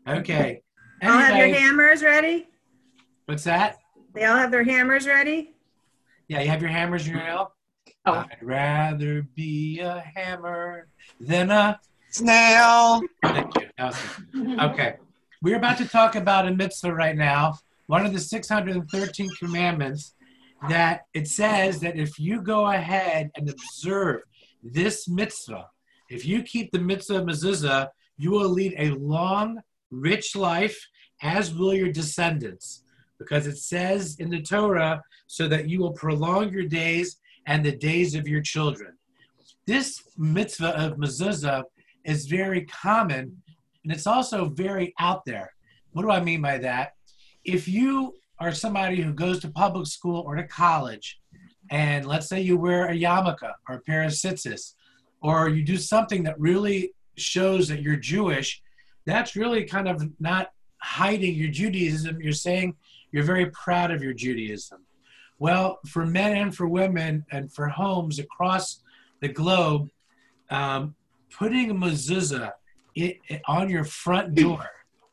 Okay. All have your Anyway, hammers ready? what's that? They all have their hammers ready? Yeah, you have your hammers in your nail? Oh, I'd rather be a hammer than a Snail. Thank you. That was good. Okay. We're about to talk about a mitzvah right now, one of the 613 commandments that it says that if you go ahead and observe this mitzvah, if you keep the mitzvah of mezuzah, you will lead a long, rich life, as will your descendants. Because it says in the Torah, so that you will prolong your days and the days of your children. This mitzvah of mezuzah is very common, and it's also very out there. What do I mean by that? If you are somebody who goes to public school or to college, and let's say you wear a yarmulke or a pair of tzitzis, or you do something that really shows that you're Jewish, that's really kind of not hiding your Judaism. You're saying you're very proud of your Judaism. Well, for men and for women and for homes across the globe, putting a mezuzah on your front door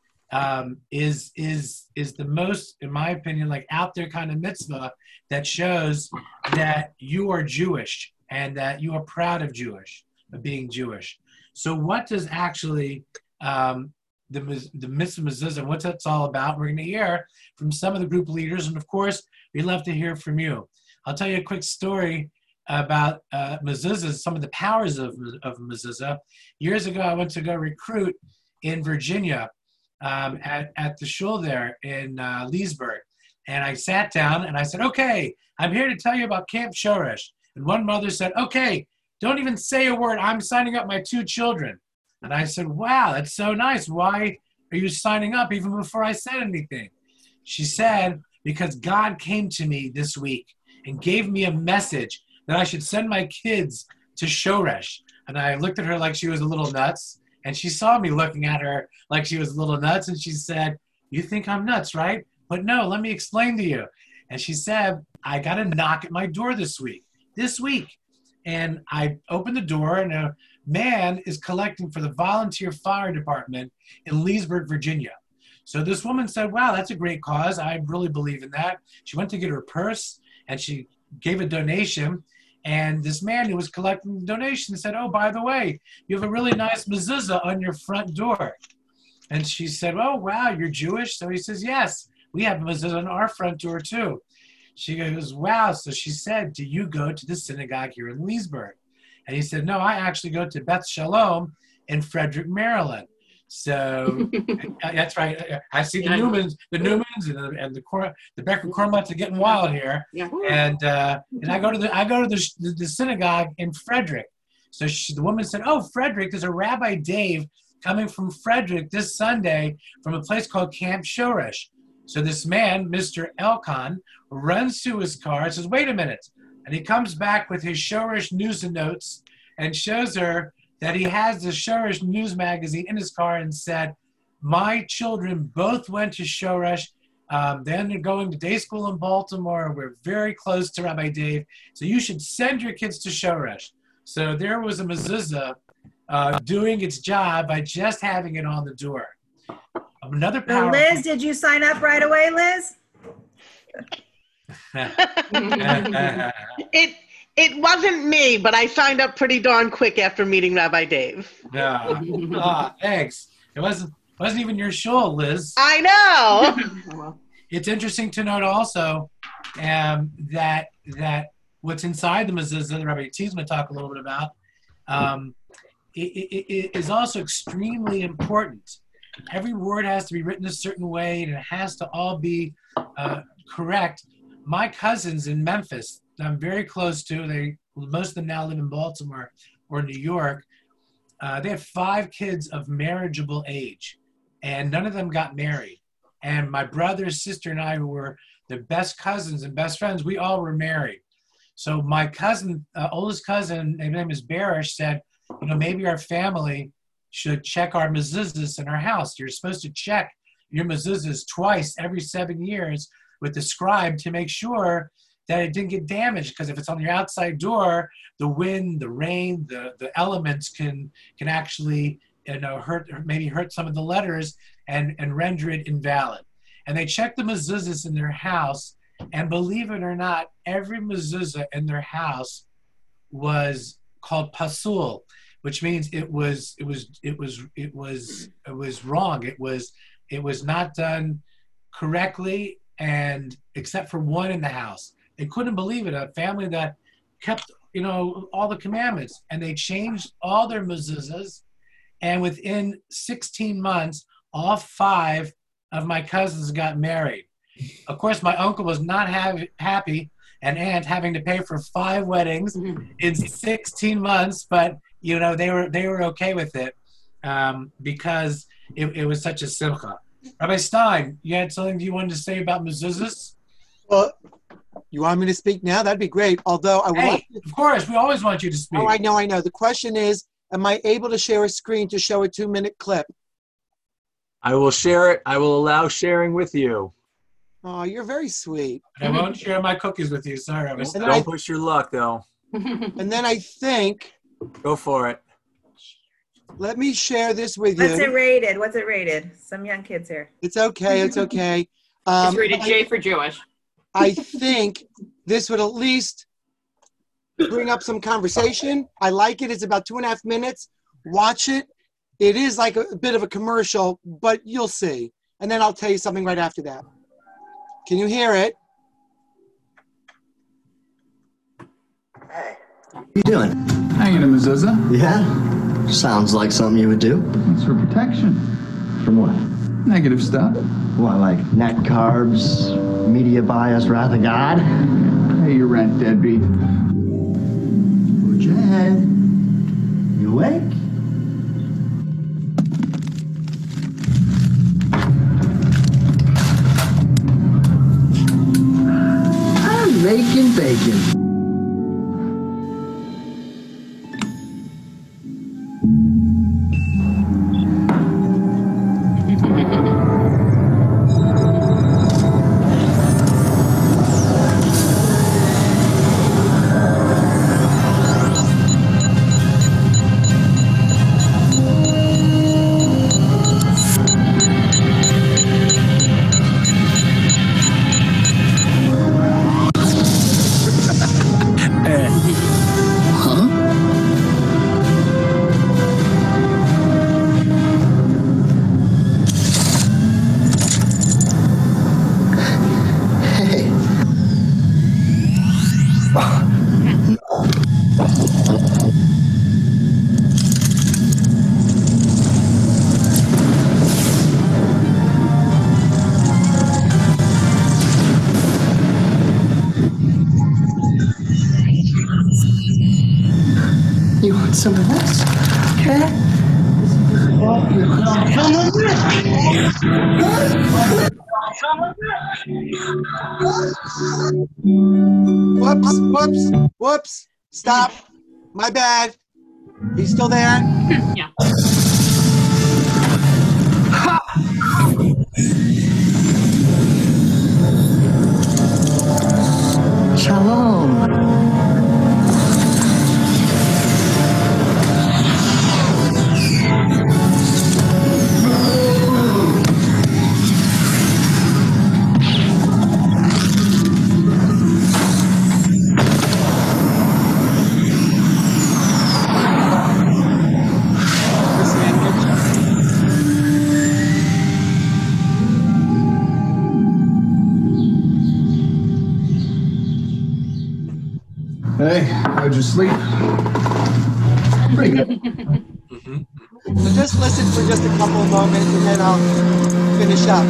is the most, in my opinion, like out there kind of mitzvah that shows that you are Jewish and that you are proud of being Jewish. So what does actually the mitzvah mezuzah, what's that's all about? We're going to hear from some of the group leaders, and of course, we'd love to hear from you. I'll tell you a quick story about mezuzah, some of the powers of mezuzah. Years ago, I went to go recruit in Virginia at the shul there in Leesburg. And I sat down and I said, okay, I'm here to tell you about Camp Shoresh. And one mother said, okay, don't even say a word. I'm signing up my 2 children. And I said, wow, that's so nice. Why are you signing up even before I said anything? She said, because God came to me this week and gave me a message that I should send my kids to Shoresh. And I looked at her like she was a little nuts. And she saw me looking at her like she was a little nuts. And she said, you think I'm nuts, right? But no, let me explain to you. And she said, I got a knock at my door this week. And I opened the door and a man is collecting for the volunteer fire department in Leesburg, Virginia. So this woman said, wow, that's a great cause. I really believe in that. She went to get her purse and she gave a donation. And this man who was collecting the donation said, oh, by the way, you have a really nice mezuzah on your front door. And she said, oh, wow, you're Jewish? So he says, yes, we have a mezuzah on our front door too. She goes, wow. So she said, do you go to the synagogue here in Leesburg? And he said, no, I actually go to Beth Shalom in Frederick, Maryland. So that's right. I see the Newmans and the Becker Cornbutts are getting wild here. yeah. And I go to the synagogue in Frederick. So the woman said, oh, Frederick, there's a Rabbi Dave coming from Frederick this Sunday from a place called Camp Shoresh. So this man, Mr. Elkan, runs to his car and says, wait a minute. And he comes back with his Shoresh news and notes and shows her that he has the Shoresh news magazine in his car and said, my children both went to Shoresh. Then they're going to day school in Baltimore. We're very close to Rabbi Dave. So you should send your kids to Shoresh. So there was a mezuzah doing its job by just having it on the door. Another power. Liz, did you sign up right away, Liz? It wasn't me, but I signed up pretty darn quick after meeting Rabbi Dave. Yeah. Thanks. It wasn't even your shul, Liz. I know. It's interesting to note also that what's inside the mezuzah, that Rabbi T is going to talk a little bit about, it is also extremely important. Every word has to be written a certain way, and it has to all be correct. My cousins in Memphis, I'm very close to, most of them now live in Baltimore or New York. They have 5 kids of marriageable age, and none of them got married. And my brother, sister, and I, who were the best cousins and best friends, we all were married. So my cousin, oldest cousin, his name is Barish, said, maybe our family should check our mezuzahs in our house. You're supposed to check your mezuzahs twice every 7 years with the scribe to make sure that it didn't get damaged, because if it's on your outside door, the wind, the rain, the elements can actually maybe hurt some of the letters and render it invalid. And they checked the mezuzahs in their house, and believe it or not, every mezuzah in their house was called pasul, which means it was wrong. It was not done correctly, and except for one in the house. They couldn't believe it, a family that kept, all the commandments, and they changed all their mezuzahs, and within 16 months, all 5 of my cousins got married. Of course, my uncle was not happy, and aunt having to pay for 5 weddings in 16 months, but they were okay with it because it was such a simcha. Rabbi Stein, you had something you wanted to say about mezuzahs? Well, you want me to speak now? That'd be great. Although I would of course, we always want you to speak. Oh, I know. The question is, am I able to share a screen to show a 2-minute clip? I will share it. I will allow sharing with you. Oh, you're very sweet. I won't share my cookies with you. Sorry, Rabbi Stein. Don't push your luck, though. And then I think... Go for it. Let me share this with you. What's it rated? Some young kids here. It's okay. It's okay. It's rated J for Jewish. I think this would at least bring up some conversation. I like it. It's about 2.5 minutes. Watch it. It is like a bit of a commercial, but you'll see. And then I'll tell you something right after that. Can you hear it? Hey, what are you doing? Hanging a mezuzah. Yeah? Sounds like something you would do. It's for protection. From what? Negative stuff. What, like net carbs, media bias, wrath of God? Pay your rent, deadbeat. Jed, you awake? I'm making bacon. You want some of this? Okay. Whoops. Stop. My bad. He's still there? Yeah. Shalom. Hey, how'd you sleep? Pretty good. So just listen for just a couple of moments and then I'll finish up.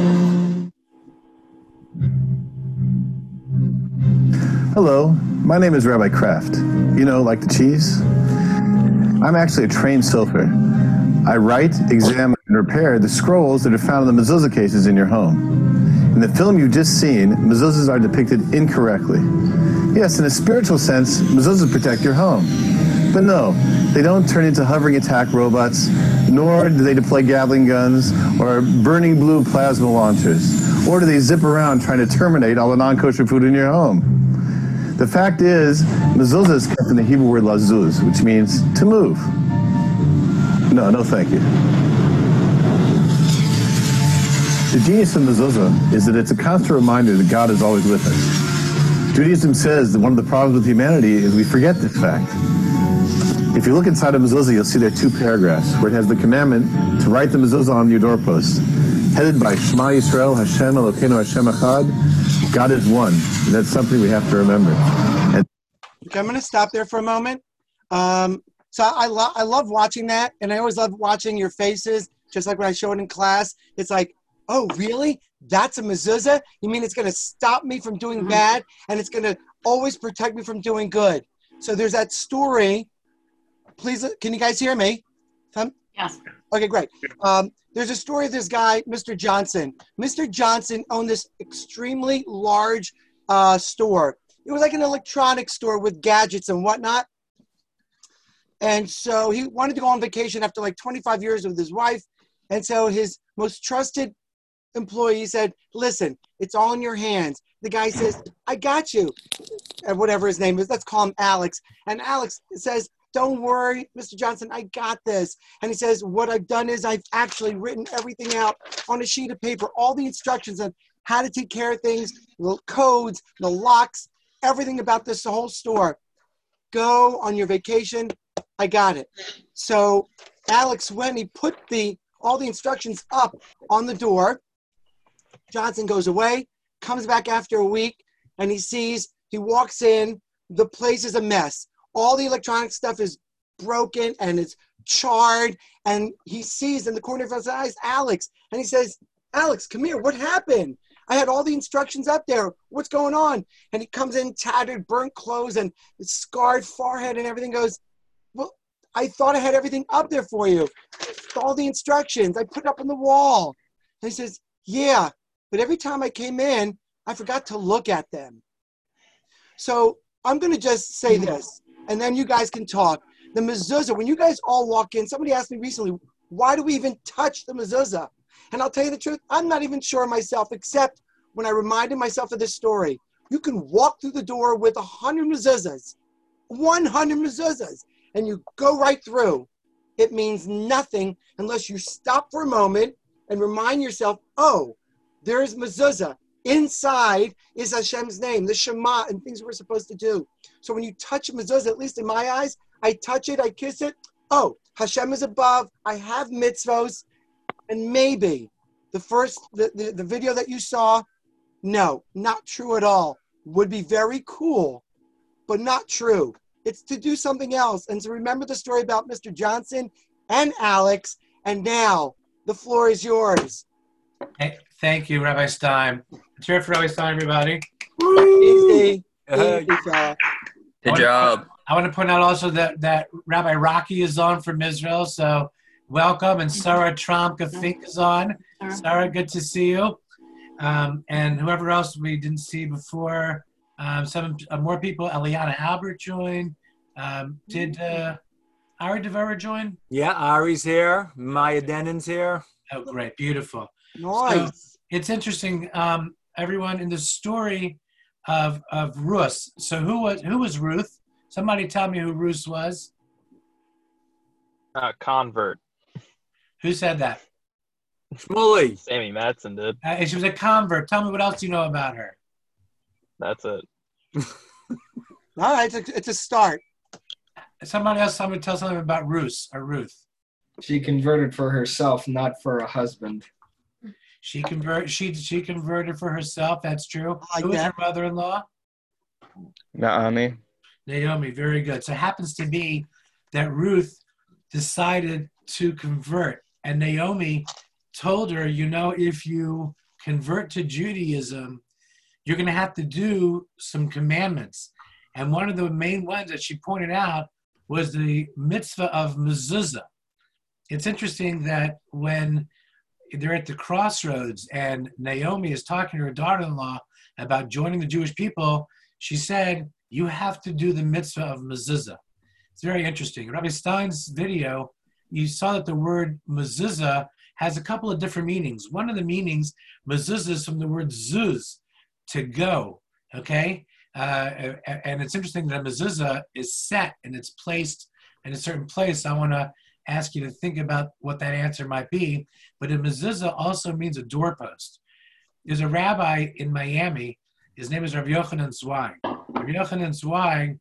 Hello, my name is Rabbi Kraft. You know, like the cheese? I'm actually a trained silver. I write, examine, and repair the scrolls that are found in the mezuzah cases in your home. In the film you've just seen, mezuzahs are depicted incorrectly. Yes, in a spiritual sense, mezuzahs protect your home. But no, they don't turn into hovering attack robots, nor do they deploy Gatling guns or burning blue plasma launchers, or do they zip around trying to terminate all the non-kosher food in your home. The fact is, mezuzah is kept from the Hebrew word lazuz, which means to move. No, thank you. The genius of mezuzah is that it's a constant reminder that God is always with us. Judaism says that one of the problems with humanity is we forget this fact. If you look inside a mezuzah, you'll see there are 2 paragraphs where it has the commandment to write the mezuzah on your doorpost, headed by Shema Yisrael, Hashem Elokeinu Hashem Echad. God is one. And that's something we have to remember. Okay, I'm going to stop there for a moment. So I love watching that, and I always love watching your faces, just like when I show it in class. It's like, oh, really? That's a mezuzah? You mean it's going to stop me from doing bad, and it's going to always protect me from doing good? So there's that story. Please, can you guys hear me? Yes. Okay, great. There's a story of this guy, Mr. Johnson. Mr. Johnson owned this extremely large store. It was like an electronics store with gadgets and whatnot. And so he wanted to go on vacation after like 25 years with his wife. And so his most trusted employee said, listen, it's all in your hands. The guy says, I got you. And whatever his name is, let's call him Alex. And Alex says, don't worry, Mr. Johnson, I got this. And he says, what I've done is I've actually written everything out on a sheet of paper, all the instructions on how to take care of things, the codes, the locks, everything about this, the whole store. Go on your vacation. I got it. So Alex went, he put all the instructions up on the door. Johnson goes away, comes back after a week, and he walks in, the place is a mess. All the electronic stuff is broken and it's charred, and he sees in the corner of his eyes Alex, and he says, Alex, come here, what happened? I had all the instructions up there. What's going on? And he comes in tattered, burnt clothes, and scarred forehead and everything. Goes, well, I thought I had everything up there for you. All the instructions, I put it up on the wall. And he says, yeah, but every time I came in, I forgot to look at them. So I'm going to just say this, and then you guys can talk. The mezuzah, when you guys all walk in, somebody asked me recently, why do we even touch the mezuzah? And I'll tell you the truth, I'm not even sure myself, except when I reminded myself of this story. You can walk through the door with 100 mezuzahs, 100 mezuzahs, and you go right through. It means nothing unless you stop for a moment and remind yourself, oh, there's mezuzah. Inside is Hashem's name, the Shema, and things we're supposed to do. So when you touch mezuzah, at least in my eyes, I touch it, I kiss it. Oh, Hashem is above. I have mitzvos. And maybe the video that you saw, no, not true at all. Would be very cool, but not true. It's to do something else and to remember the story about Mr. Johnson and Alex. And now the floor is yours. Hey, thank you, Rabbi Stein. Let's hear it for Rabbi Stein, everybody. Easy. Hey. Easy, fella. Good job. I want to point out also that Rabbi Rocky is on from Israel, so welcome. And Sarah Trump, I think, is on. Sarah, good to see you. And whoever else we didn't see before, some more people. Eliana Albert joined. Did Ari Devera join? Yeah, Ari's here. Maya Denin's here. Oh, great. Beautiful. Nice. So it's interesting, everyone, in the story of Ruth. So who was Ruth? Somebody tell me who Ruth was. Convert. Who said that? Shmuley. Sammy Madsen did. She was a convert. Tell me what else you know about her. That's it. All right, it's a start. Somebody else tell me something about Ruth. She converted for herself, not for a husband. She converted for herself. That's true. Like Who was that. her mother-in-law? Naomi. Very good. So it happens to be that Ruth decided to convert, and Naomi told her, if you convert to Judaism, you're going to have to do some commandments. And one of the main ones that she pointed out was the mitzvah of mezuzah. It's interesting that when they're at the crossroads and Naomi is talking to her daughter-in-law about joining the Jewish people, she said, you have to do the mitzvah of mezuzah. It's very interesting. Rabbi Stein's video, you saw that the word mezuzah has a couple of different meanings. One of the meanings, mezuzah, is from the word zuz, to go, okay? And it's interesting that a mezuzah is set and it's placed in a certain place. I want to ask you to think about what that answer might be. But a mezuzah also means a doorpost. There's a rabbi in Miami. His name is Rabbi Yochanan Zweig. Rabbi Yochanan Zweig,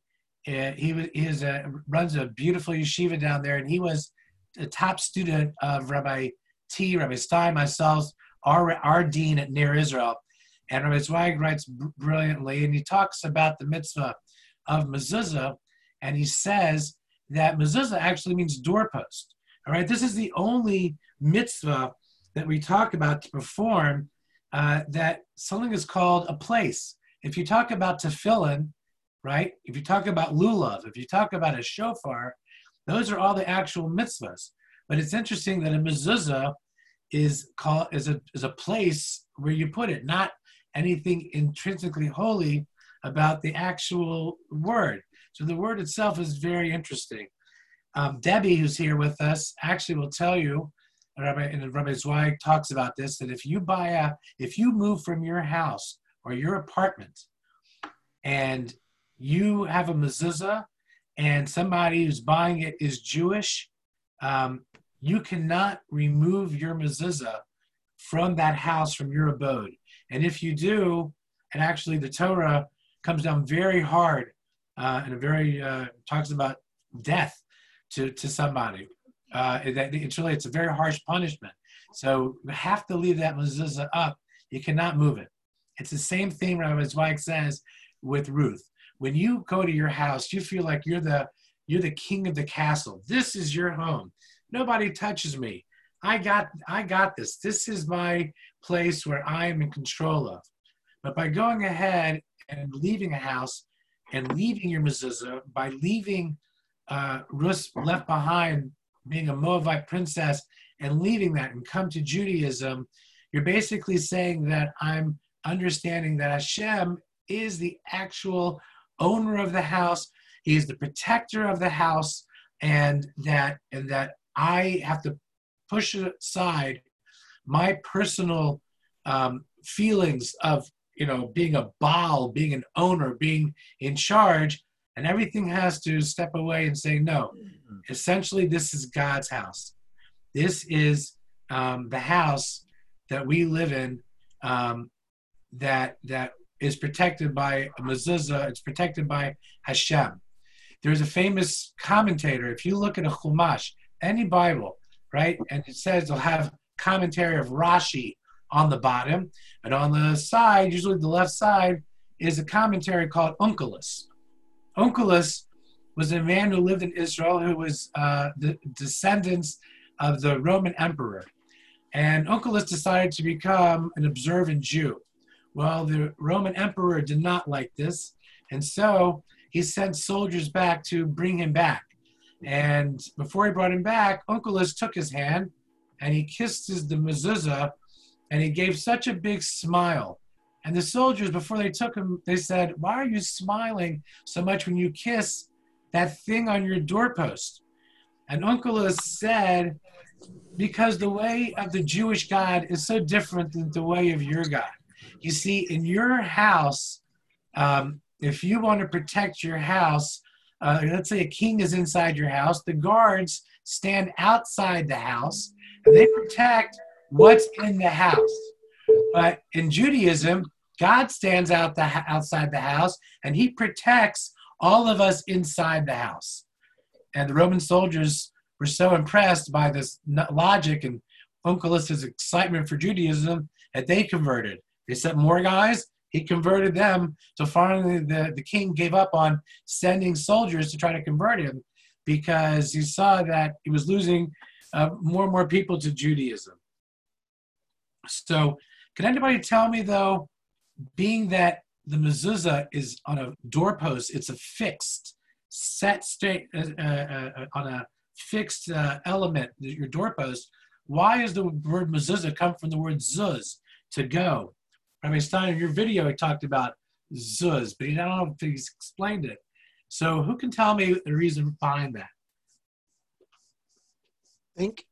runs a beautiful yeshiva down there, and he was a top student of Rabbi Stein, myself, our dean at Ner Israel. And Rabbi Zweig writes brilliantly, and he talks about the mitzvah of mezuzah, and he says that mezuzah actually means doorpost. All right, this is the only mitzvah that we talk about to perform that something is called a place. If you talk about tefillin, right? If you talk about lulav, if you talk about a shofar, those are all the actual mitzvahs. But it's interesting that a mezuzah is a place where you put it, not anything intrinsically holy about the actual word. So the word itself is very interesting. Debbie, who's here with us, actually will tell you, Rabbi Zweig talks about this, that if you move from your house or your apartment and you have a mezuzah and somebody who's buying it is Jewish, you cannot remove your mezuzah from that house, from your abode. And if you do, and actually the Torah comes down very hard and talks about death to somebody. It's a very harsh punishment. So you have to leave that mezuzah up. You cannot move it. It's the same thing Rabbi Zweig says with Ruth. When you go to your house, you feel like you're the king of the castle. This is your home. Nobody touches me. I got this. This is my place where I am in control of. But by going ahead and leaving a house and leaving your mezuzah, by leaving Rus left behind, being a Moabite princess, and leaving that and come to Judaism, you're basically saying that I'm understanding that Hashem is the actual owner of the house. He is the protector of the house, and that I have to push aside my personal feelings of being a Baal, being an owner, being in charge, and everything has to step away and say, no, essentially this is God's house. This is the house that we live in, that is protected by a mezuzah. It's protected by Hashem. There's a famous commentator. If you look at a Chumash, any Bible, right, and it says they'll have commentary of Rashi on the bottom, and on the side, usually the left side, is a commentary called Onkelos. Onkelos was a man who lived in Israel who was the descendants of the Roman emperor. And Onkelos decided to become an observant Jew. Well, the Roman emperor did not like this, and so he sent soldiers back to bring him back. And before he brought him back, Onkelos took his hand and he kissed the mezuzah, and he gave such a big smile. And the soldiers, before they took him, they said, "Why are you smiling so much when you kiss that thing on your doorpost?" And Onkelos said, "Because the way of the Jewish God is so different than the way of your God. You see, in your house, if you want to protect your house, let's say a king is inside your house, the guards stand outside the house, and they protect what's in the house. But in Judaism, God stands outside the house, and he protects all of us inside the house." And the Roman soldiers were so impressed by this logic and Onkelos' excitement for Judaism that they converted. They sent more guys. He converted them. So finally, the king gave up on sending soldiers to try to convert him because he saw that he was losing more and more people to Judaism. So can anybody tell me, though, being that the mezuzah is on a doorpost, it's a fixed, set state, on a fixed element, your doorpost, why does the word mezuzah come from the word zuz, to go? Rabbi Stein, in your video, he talked about zuz, but I don't know if he's explained it. So who can tell me the reason behind that? Think.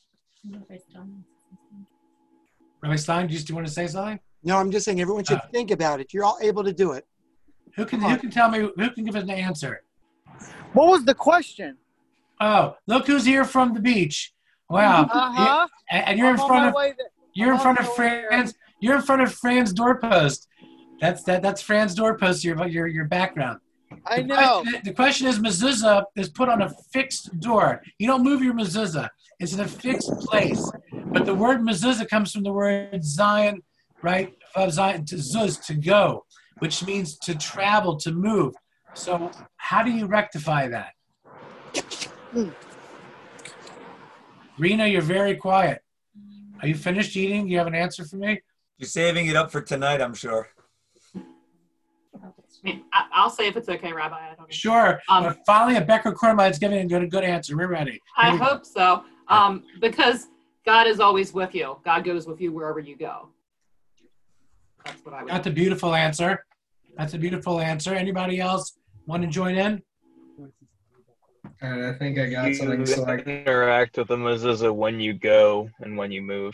Rabbi Stein, do you want to say something? No, I'm just saying everyone should think about it. You're all able to do it. Who can tell me, who can give us an answer? What was the question? Oh, look who's here from the beach. Wow. Uh-huh. And you're in front of Fran's. You're in front of Fran's doorpost. That's Fran's doorpost. Your background. I know. The question is, mezuzah is put on a fixed door. You don't move your mezuzah. It's in a fixed place. But the word mezuzah comes from the word Zion, right? Of Zion, to zuz, to go, which means to travel, to move. So how do you rectify that? Rena, you're very quiet. Are you finished eating? Do you have an answer for me? You're saving it up for tonight, I'm sure. I'll say if it's okay, Rabbi. I don't know. Sure. But finally, a Becker Kornmeier is giving a good answer. We're ready. I hope so. Because God is always with you. God goes with you wherever you go. That's what I would. That's a beautiful answer. That's a beautiful answer. Anybody else want to join in? And I think I got something. So I interact with the mezuzah when you go and when you move.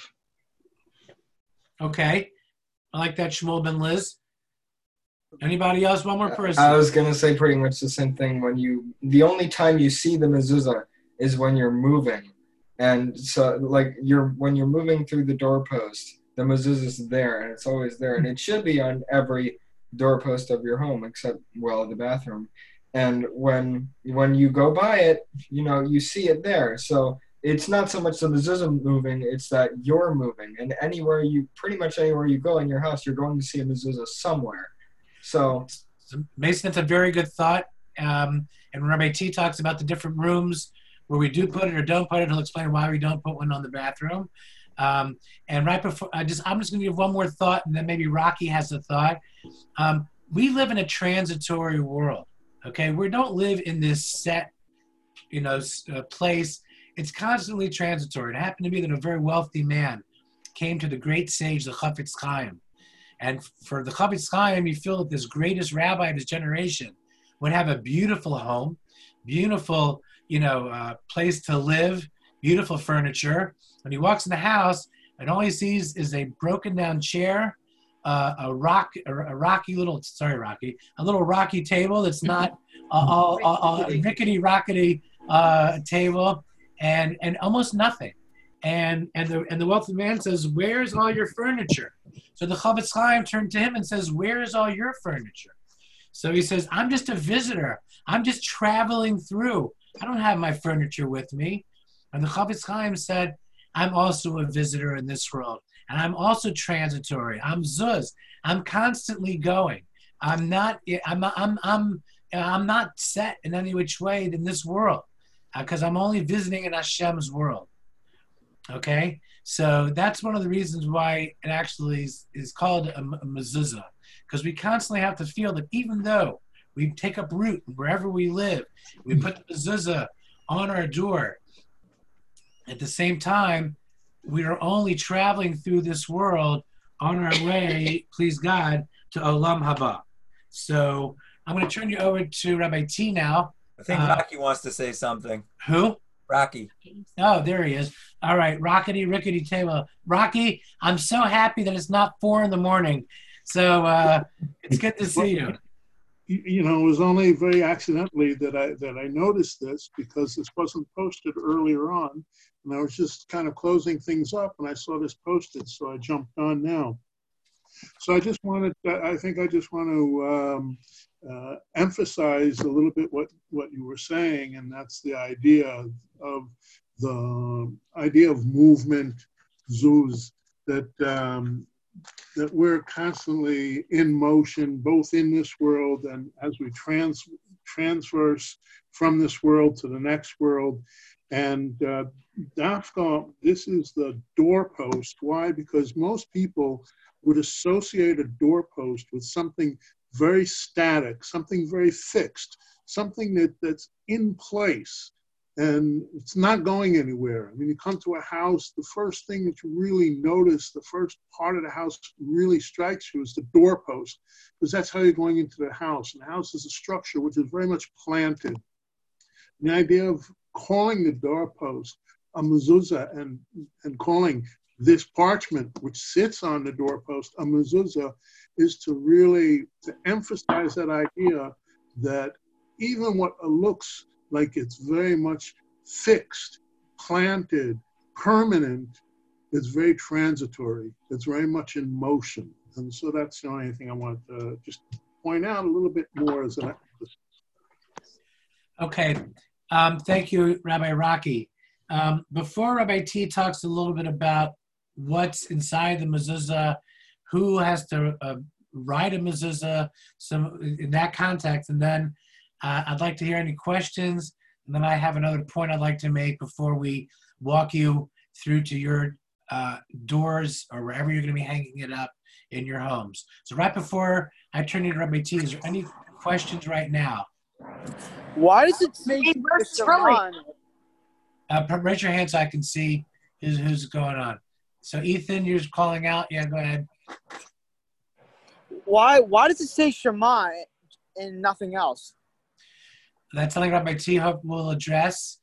Okay. I like that, Shmuel Ben Liz. Anybody else? One more person. I was gonna say pretty much the same thing. The only time you see the mezuzah is when you're moving, and so when you're moving through the doorpost, the mezuzah is there, and it's always there, and it should be on every doorpost of your home except the bathroom. And when you go by it, you see it there. So it's not so much the mezuzah moving; it's that you're moving, and pretty much anywhere you go in your house, you're going to see a mezuzah somewhere. So, Mason, that's a very good thought. And Rabbi T talks about the different rooms where we do put it or don't put it. He'll explain why we don't put one on the bathroom. And right before, I'm just going to give one more thought, and then maybe Rocky has a thought. We live in a transitory world. Okay, we don't live in this set, place. It's constantly transitory. It happened to be that a very wealthy man came to the great sage, the Chafetz Chaim. And for the Chafetz Chaim, he felt that this greatest rabbi of his generation would have a beautiful home, beautiful, place to live, beautiful furniture. When he walks in the house, and all he sees is a broken down chair, a little rocky table that's not a rickety rockety table, and almost nothing. And the wealthy man says, "Where's all your furniture?" So the Chafetz Chaim turned to him and says, "Where is all your furniture?" So he says, "I'm just a visitor. I'm just traveling through. I don't have my furniture with me." And the Chafetz Chaim said, "I'm also a visitor in this world, and I'm also transitory. I'm zuz. I'm constantly going. I'm not set in any which way in this world, because I'm only visiting in Hashem's world." Okay, so that's one of the reasons why it actually is called a mezuzah, because we constantly have to feel that even though we take up root wherever we live, we put the mezuzah on our door, at the same time, we are only traveling through this world on our way, please God, to Olam Haba. So I'm going to turn you over to Rabbi T now. I think Rocky wants to say something. Who? Rocky. Oh, there he is. All right, rickety table. Rocky, I'm so happy that it's not 4 a.m. So it's good to see you. It was only very accidentally that I noticed this, because this wasn't posted earlier on, and I was just kind of closing things up, and I saw this posted, so I jumped on now. So I just want to emphasize a little bit what you were saying, and that's the idea of movement, zuz, that we're constantly in motion, both in this world and as we transverse from this world to the next world. And Dafka, this is the doorpost. Why? Because most people would associate a doorpost with something very static, something very fixed, something that's in place. And it's not going anywhere. I mean, you come to a house, the first thing that you really notice, the first part of the house really strikes you is the doorpost, because that's how you're going into the house. And the house is a structure which is very much planted. And the idea of calling the doorpost a mezuzah and calling this parchment, which sits on the doorpost, a mezuzah, is to emphasize that idea that even what looks like it's very much fixed, planted, permanent. It's very transitory. It's very much in motion. And so that's the only thing I want to just point out a little bit more as an emphasis. Okay. Thank you, Rabbi Rocky. Before Rabbi T talks a little bit about what's inside the mezuzah, who has to write a mezuzah, some in that context, and then I'd like to hear any questions, and then I have another point I'd like to make before we walk you through to your doors or wherever you're going to be hanging it up in your homes. So right before I turn you to Rabbi T, is there any questions right now? Why does it say Shema? Raise your hand so I can see who's going on. So Ethan, you're calling out. Yeah, go ahead. Why does it say Shema and nothing else? That's something Rabbi T will address.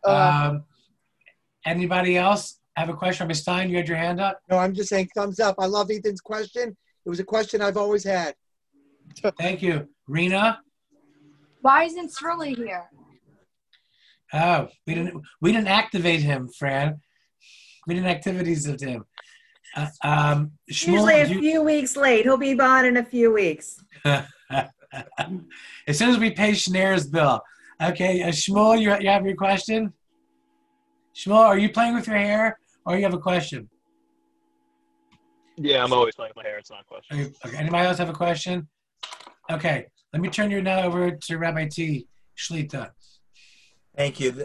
Anybody else have a question? Rabbi Stein, you had your hand up? No, I'm just saying thumbs up. I love Ethan's question. It was a question I've always had. Thank you. Rena? Why isn't Shirley here? Oh, we didn't activate him, Fran. We didn't activities of him. Shmuel, Usually a few weeks late. He'll be on in a few weeks. As soon as we pay Schneer's bill. Okay, Shmuel, you have your question? Shmuel, are you playing with your hair or you have a question? Yeah, I'm always playing with my hair. It's not a question. Okay, anybody else have a question? Okay, let me turn you now over to Rabbi T. Shlita. Thank you.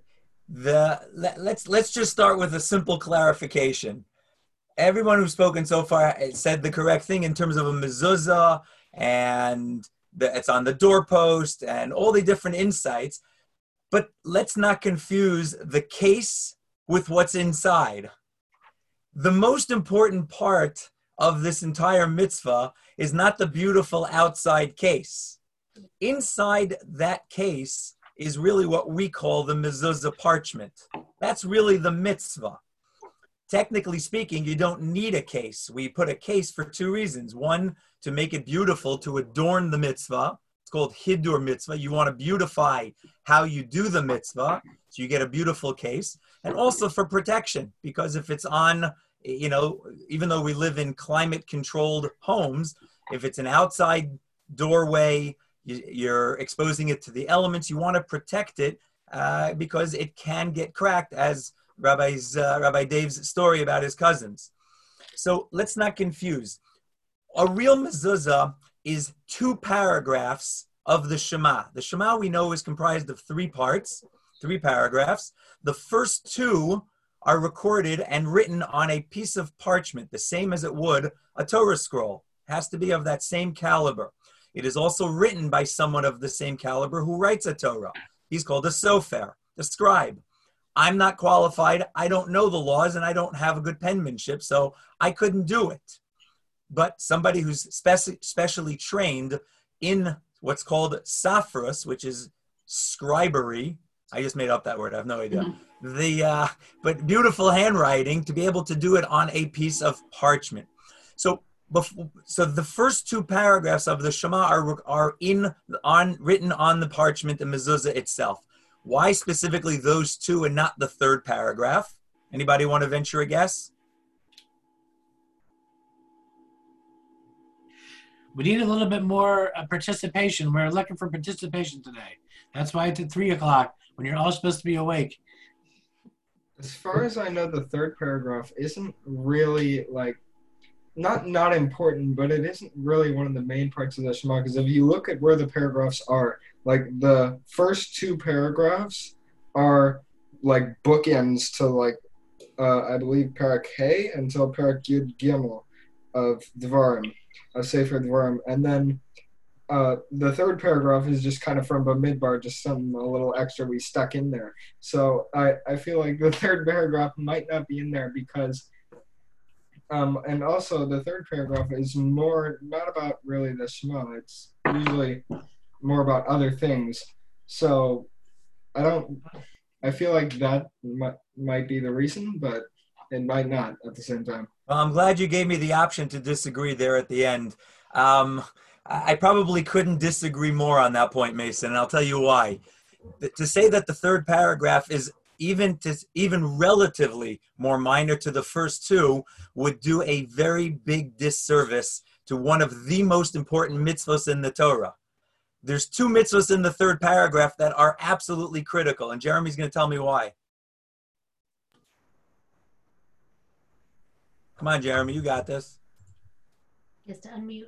Let's just start with a simple clarification. Everyone who's spoken so far said the correct thing in terms of a mezuzah, and it's on the doorpost and all the different insights. But let's not confuse the case with what's inside. The most important part of this entire mitzvah is not the beautiful outside case. Inside that case is really what we call the mezuzah parchment. That's really the mitzvah. Technically speaking, you don't need a case. We put a case for two reasons. One, to make it beautiful, to adorn the mitzvah. It's called Hiddur mitzvah. You want to beautify how you do the mitzvah, so you get a beautiful case. And also for protection, because if it's on, even though we live in climate-controlled homes, if it's an outside doorway, you're exposing it to the elements, you want to protect it because it can get cracked, as Rabbi Dave's story about his cousins. So let's not confuse. A real mezuzah is 2 paragraphs of the Shema. The Shema we know is comprised of 3 parts, 3 paragraphs. The first 2 are recorded and written on a piece of parchment, the same as it would a Torah scroll. It has to be of that same caliber. It is also written by someone of the same caliber who writes a Torah. He's called a sofer, a scribe. I'm not qualified. I don't know the laws, and I don't have a good penmanship, so I couldn't do it. But somebody who's specially trained in what's called safrus, which is scribery. I just made up that word. I have no idea. But beautiful handwriting, to be able to do it on a piece of parchment. So the first 2 paragraphs of the Shema are written on the parchment, the mezuzah itself. Why specifically those 2 and not the 3rd paragraph? Anybody want to venture a guess? We need a little bit more participation. We're looking for participation today. That's why it's at 3 o'clock when you're all supposed to be awake. As far as I know, the 3rd paragraph isn't really not important, but it isn't really one of the main parts of the Shema, because if you look at where the paragraphs are, the first 2 paragraphs are bookends to I believe Parak Hey until Parak Yud Gimel of Dvarim, of Sefer Dvarim, and then the 3rd paragraph is just kind of from Bamidbar, just something a little extra we stuck in there. So I feel like the 3rd paragraph might not be in there because and also the 3rd paragraph is more not about really the Shema. It's usually more about other things. So I feel like that might be the reason, but it might not at the same time. Well, I'm glad you gave me the option to disagree there at the end. I probably couldn't disagree more on that point, Mason, and I'll tell you why. to say that the third paragraph is even relatively more minor to the first two would do a very big disservice to one of the most important mitzvahs in the Torah. There's two mitzvahs in the third paragraph that are absolutely critical, and Jeremy's going to tell me why. Come on, Jeremy, you got this. Just to unmute.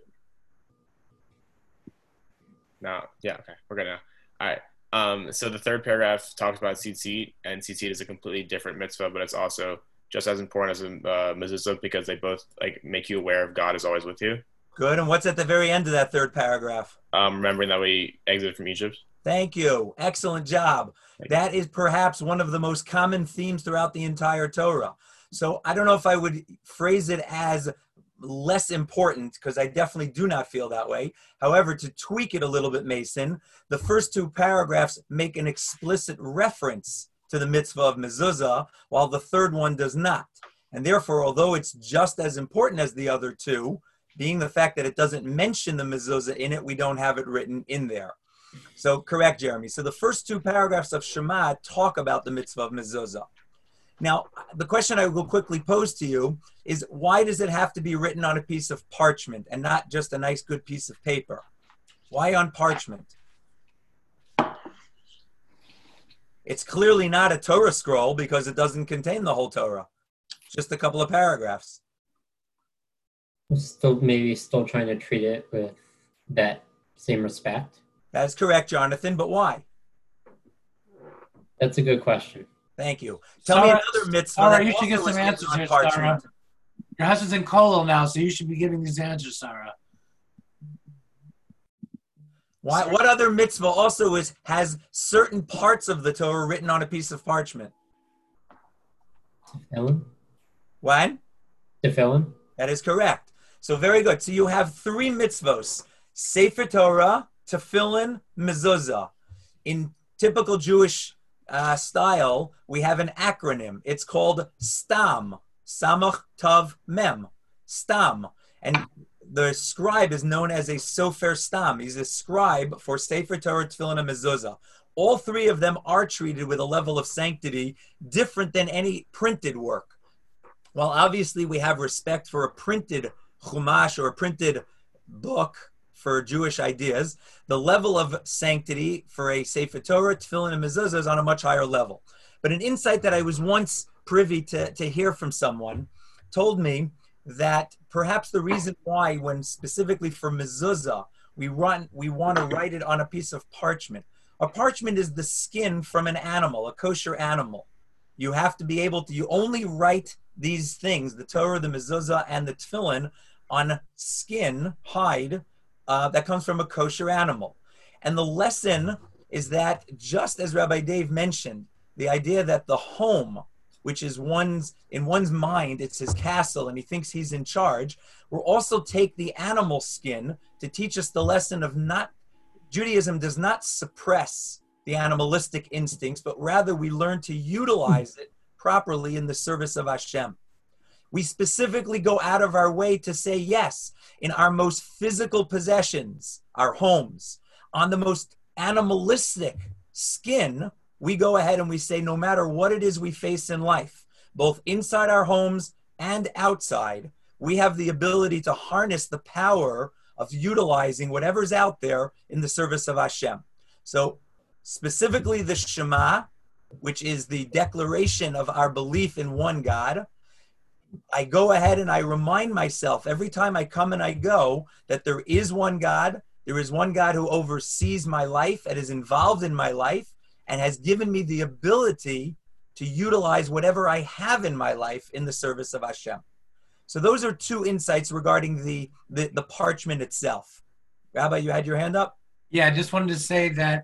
No, yeah, okay, we're good now. All right. So the third paragraph talks about tzitzit, and tzitzit is a completely different mitzvah, but it's also just as important as a mezuzah because they both like make you aware of God is always with you. Good. And what's at the very end of that third paragraph? Remembering that we exited from Egypt. Thank you. Excellent job. That is perhaps one of the most common themes throughout the entire Torah. So I don't know if I would phrase it as less important, because I definitely do not feel that way. However, to tweak it a little bit, Mason, the first two paragraphs make an explicit reference to the mitzvah of mezuzah, while the third one does not. And therefore, although it's just as important as the other two, being the fact that it doesn't mention the mezuzah in it, we don't have it written in there. So correct, Jeremy. So the first two paragraphs of Shema talk about the mitzvah of mezuzah. Now, the question I will quickly pose to you is, why does it have to be written on a piece of parchment and not just a nice, good piece of paper? Why on parchment? It's clearly not a Torah scroll because it doesn't contain the whole Torah. Just a couple of paragraphs. Still trying to treat it with that same respect. That's correct, Jonathan, but why? That's a good question. Thank you. Tell me another mitzvah. Sarah, you should get some answers here, Sarah. Your husband's in Kollel now, so you should be giving these answers, Sarah. Why? What other mitzvah also has certain parts of the Torah written on a piece of parchment? Tefillin. What? Tefillin. That is correct. So very good. So you have three mitzvos: Sefer Torah, Tefillin, Mezuzah. In typical Jewish style, we have an acronym. It's called STAM, Samach Tav Mem, STAM. And the scribe is known as a Sofer Stam. He's a scribe for Sefer Torah, Tefillin, and Mezuzah. All three of them are treated with a level of sanctity different than any printed work. While obviously we have respect for a printed chumash or a printed book for Jewish ideas, the level of sanctity for a Sefer Torah, Tefillin, and Mezuzah is on a much higher level. But an insight that I was once privy to hear from someone told me that perhaps the reason why, when specifically for Mezuzah, we want to write it on a piece of parchment. A parchment is the skin from an animal, a kosher animal. You have to be able to, you only write these things, the Torah, the Mezuzah, and the Tefillin, on skin, hide, that comes from a kosher animal. And the lesson is that, just as Rabbi Dave mentioned, the idea that the home, which is in one's mind, it's his castle and he thinks he's in charge, will also take the animal skin to teach us the lesson of Judaism does not suppress the animalistic instincts, but rather we learn to utilize it properly in the service of Hashem. We specifically go out of our way to say yes in our most physical possessions, our homes. On the most animalistic skin, we go ahead and we say no matter what it is we face in life, both inside our homes and outside, we have the ability to harness the power of utilizing whatever's out there in the service of Hashem. So specifically the Shema, which is the declaration of our belief in one God, I go ahead and I remind myself every time I come and I go that there is one God. There is one God who oversees my life and is involved in my life and has given me the ability to utilize whatever I have in my life in the service of Hashem. So those are two insights regarding the parchment itself. Rabbi, you had your hand up? Yeah, I just wanted to say that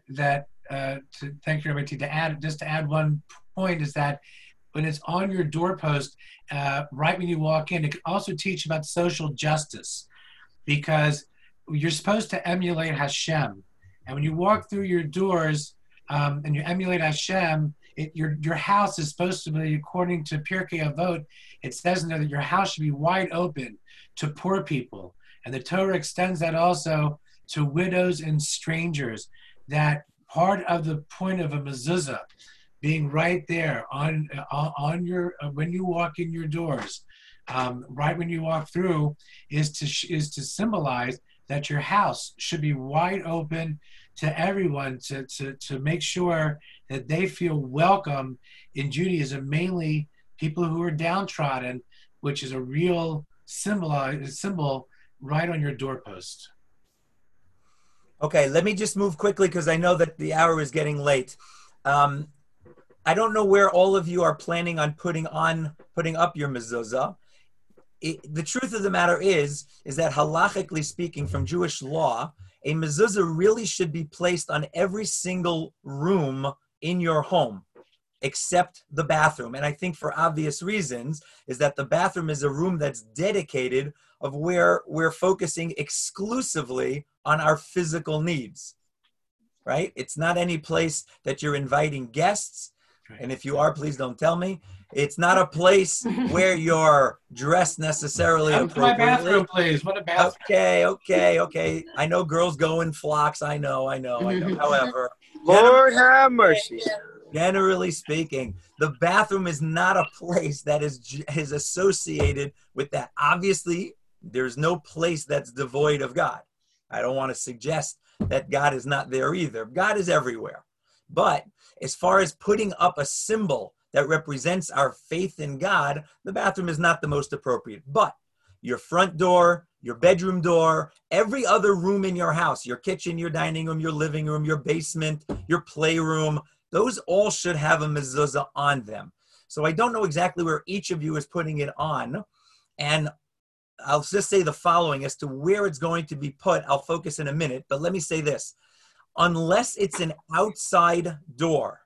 thank you, Rabbi T. To add one point is that when it's on your doorpost, right when you walk in, it can also teach about social justice, because you're supposed to emulate Hashem. And when you walk through your doors and you emulate Hashem, your house is supposed to be, according to Pirkei Avot, it says in there that your house should be wide open to poor people. And the Torah extends that also to widows and strangers, that part of the point of a mezuzah being right there on your when you walk in your doors, right when you walk through, is to symbolize that your house should be wide open to everyone, to make sure that they feel welcome in Judaism, mainly people who are downtrodden, which is a real symbol right on your doorpost. Okay, let me just move quickly because I know that the hour is getting late. I don't know where all of you are planning on putting up your mezuzah. The truth of the matter is that halachically speaking, from Jewish law, a mezuzah really should be placed on every single room in your home, except the bathroom. And I think for obvious reasons is that the bathroom is a room that's dedicated of where we're focusing exclusively on our physical needs, right? It's not any place that you're inviting guests. And if you are, please don't tell me. It's not a place where you're dressed necessarily appropriately. My bathroom, please. What a bathroom. Okay. I know girls go in flocks. I know. However, Lord have mercy. Generally speaking, the bathroom is not a place that is associated with that. Obviously, there's no place that's devoid of God. I don't want to suggest that God is not there either. God is everywhere. But as far as putting up a symbol that represents our faith in God, the bathroom is not the most appropriate. But your front door, your bedroom door, every other room in your house, your kitchen, your dining room, your living room, your basement, your playroom, those all should have a mezuzah on them. So I don't know exactly where each of you is putting it on. And I'll just say the following as to where it's going to be put. I'll focus in a minute, but let me say this. Unless it's an outside door,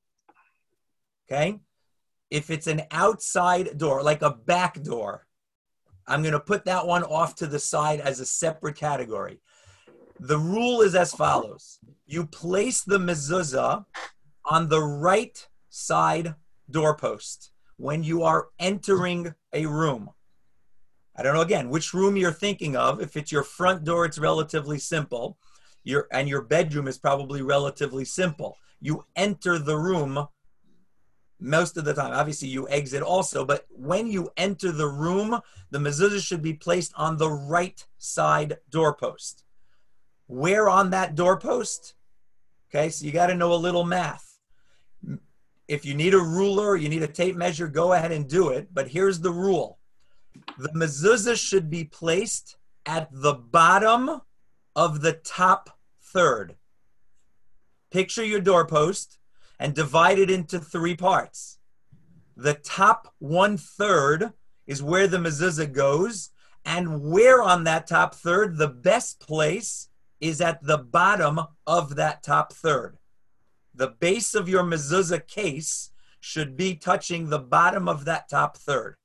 okay? If it's an outside door, like a back door, I'm going to put that one off to the side as a separate category. The rule is as follows. You place the mezuzah on the right side doorpost when you are entering a room. I don't know, again, which room you're thinking of. If it's your front door, it's relatively simple. Your bedroom is probably relatively simple. You enter the room most of the time. Obviously, you exit also, but when you enter the room, the mezuzah should be placed on the right side doorpost. Where on that doorpost? Okay, so you got to know a little math. If you need a ruler, you need a tape measure, go ahead and do it. But here's the rule. The mezuzah should be placed at the bottom of the top third. Picture your doorpost and divide it into three parts. The top 1/3 is where the mezuzah goes, and where on that top third, the best place is at the bottom of that top third. The base of your mezuzah case should be touching the bottom of that top third.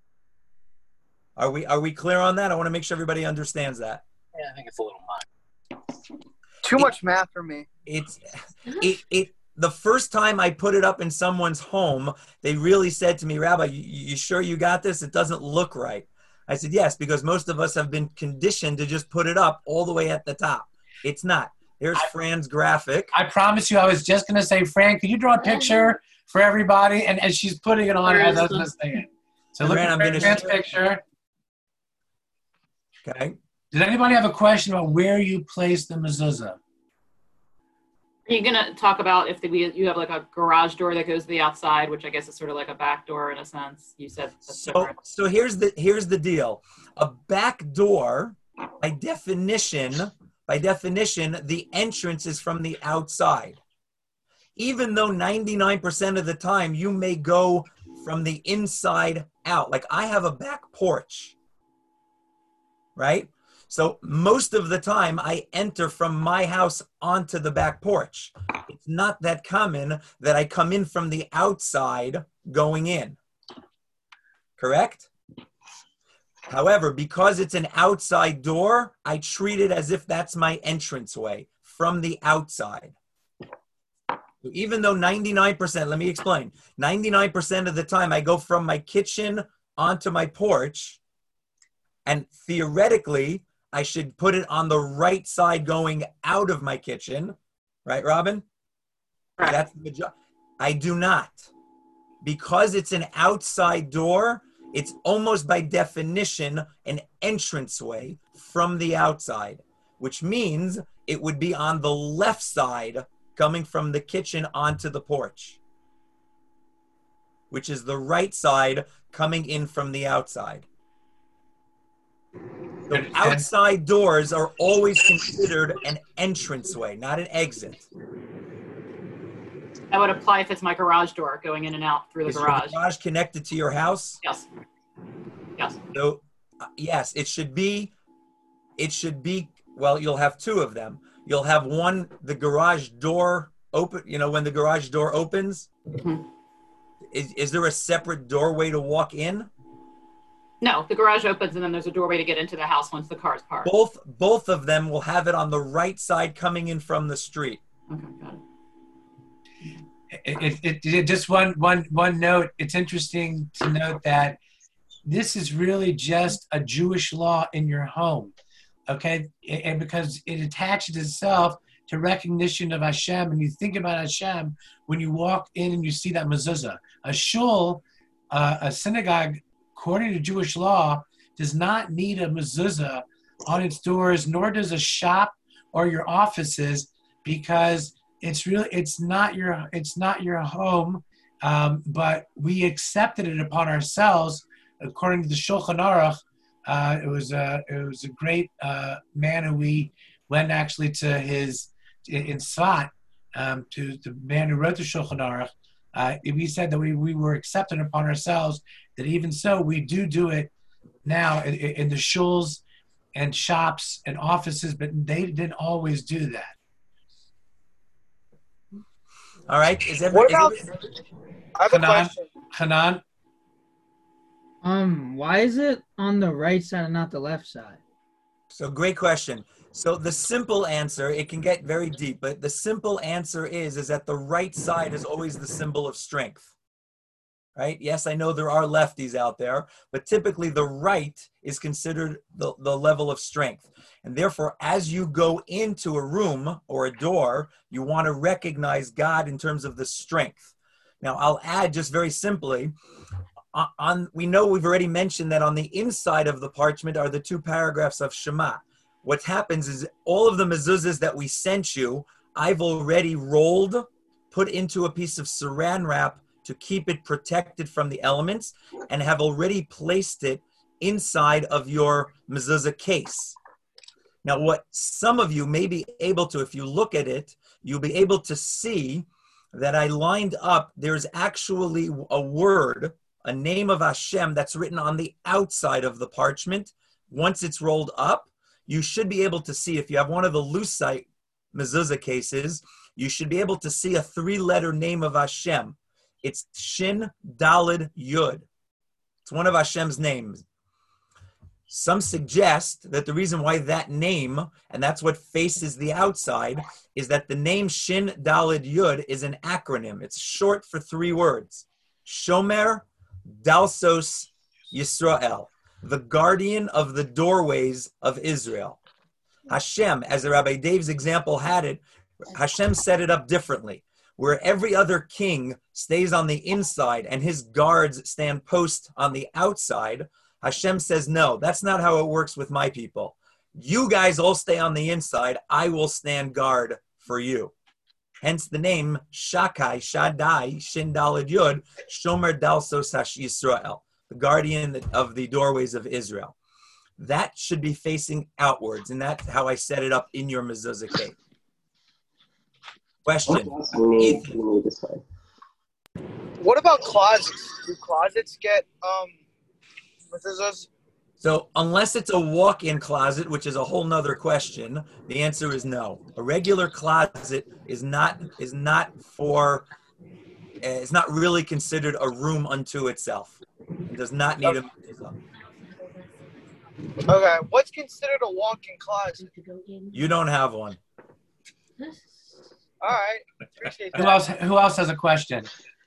Are we clear on that? I want to make sure everybody understands that. Yeah, I think it's a little much. Too much math for me. The first time I put it up in someone's home, they really said to me, Rabbi, you sure you got this? It doesn't look right. I said, yes, because most of us have been conditioned to just put it up all the way at the top. It's not. Here's Fran's graphic. I promise you, I was just going to say, Fran, could you draw a picture for everybody? And she's putting it on as I was going to say it. So look at Fran's picture. Okay. Does anybody have a question about where you place the mezuzah? Are you going to talk about if you have like a garage door that goes to the outside, which I guess is sort of like a back door in a sense? You said so here's the deal. A back door, by definition, the entrance is from the outside. Even though 99% of the time you may go from the inside out. Like I have a back porch, right? So most of the time I enter from my house onto the back porch. It's not that common that I come in from the outside going in. Correct? However, because it's an outside door, I treat it as if that's my entranceway from the outside. So even though 99%, let me explain, 99% of the time I go from my kitchen onto my porch, and theoretically, I should put it on the right side going out of my kitchen. Right, Robin? That's the I do not. Because it's an outside door, it's almost by definition an entranceway from the outside, which means it would be on the left side coming from the kitchen onto the porch, which is the right side coming in from the outside. So outside doors are always considered an entranceway, not an exit. That would apply if it's my garage door going in and out through the Is garage. your garage connected to your house? Yes. Yes. So, yes, it should be, well, you'll have two of them. You'll have one, the garage door open, when the garage door opens. Mm-hmm. Is there a separate doorway to walk in? No, the garage opens and then there's a doorway to get into the house once the car's parked. Both of them will have it on the right side coming in from the street. Okay, got it. Just one note. It's interesting to note that this is really just a Jewish law in your home, okay? And because it attaches itself to recognition of Hashem, and you think about Hashem when you walk in and you see that mezuzah. A shul, a synagogue, according to Jewish law, does not need a mezuzah on its doors, nor does a shop or your offices, because it's not your home, but we accepted it upon ourselves according to the Shulchan Aruch. It was a great man who we went actually to his in Sfat, to the man who wrote the Shulchan Aruch. We said that we were accepted upon ourselves, that even so we do it now in the shuls and shops and offices, but they didn't always do that. All right. I have a question. Hanan? Why is it on the right side and not the left side? So great question. So the simple answer, it can get very deep, but the simple answer is that the right side is always the symbol of strength, right? Yes, I know there are lefties out there, but typically the right is considered the level of strength. And therefore, as you go into a room or a door, you want to recognize God in terms of the strength. Now, I'll add just very simply, we know we've already mentioned that on the inside of the parchment are the two paragraphs of Shema. What happens is all of the mezuzahs that we sent you, I've already rolled, put into a piece of saran wrap to keep it protected from the elements, and have already placed it inside of your mezuzah case. Now, what some of you may be able to, if you look at it, you'll be able to see that I lined up, there's actually a word, a name of Hashem that's written on the outside of the parchment. Once it's rolled up, you should be able to see, if you have one of the lucite mezuzah cases, you should be able to see a 3-letter name of Hashem. It's Shin Daled Yud. It's one of Hashem's names. Some suggest that the reason why that name, and that's what faces the outside, is that the name Shin Daled Yud is an acronym. It's short for 3 words. Shomer Dalsos Yisrael, the guardian of the doorways of Israel. Hashem, as the Rabbi Dave's example had it, Hashem set it up differently, where every other king stays on the inside and his guards stand post on the outside. Hashem says, no, that's not how it works with my people. You guys all stay on the inside. I will stand guard for you. Hence the name Shakai, Shaddai, Shin Daled Yud, Shomer Dalsos Yisrael, the guardian of the doorways of Israel. That should be facing outwards, and that's how I set it up in your mezuzah cake. Question. What about closets? Do closets get mezuzahs? So unless it's a walk-in closet, which is a whole nother question, the answer is no. A regular closet is not really considered a room unto itself. It does not need a mezuzah. Okay, what's considered a walk-in closet? You don't have one. All right, appreciate that. Who else has a question?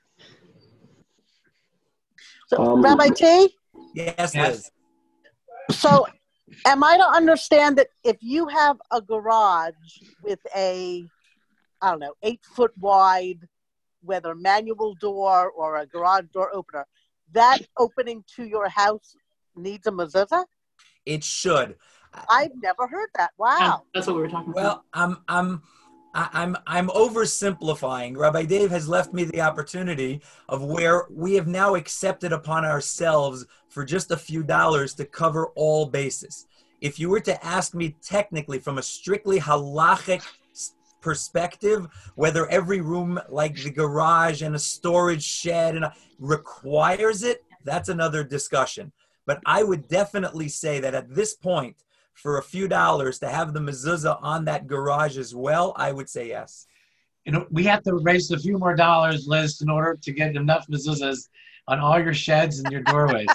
So, Rabbi T? Yes, Liz. So, am I to understand that if you have a garage with a I don't know, 8 foot wide, whether manual door or a garage door opener, that opening to your house needs a mezuzah? It should. I've never heard that. Wow. That's what we were talking about. Well, I'm oversimplifying. Rabbi Dave has left me the opportunity of where we have now accepted upon ourselves for just a few dollars to cover all bases. If you were to ask me technically from a strictly halachic perspective, whether every room like the garage and a storage shed requires it, that's another discussion. But I would definitely say that at this point, for a few dollars to have the mezuzah on that garage as well, I would say yes. You know, we have to raise a few more dollars, Liz, in order to get enough mezuzahs on all your sheds and your doorways.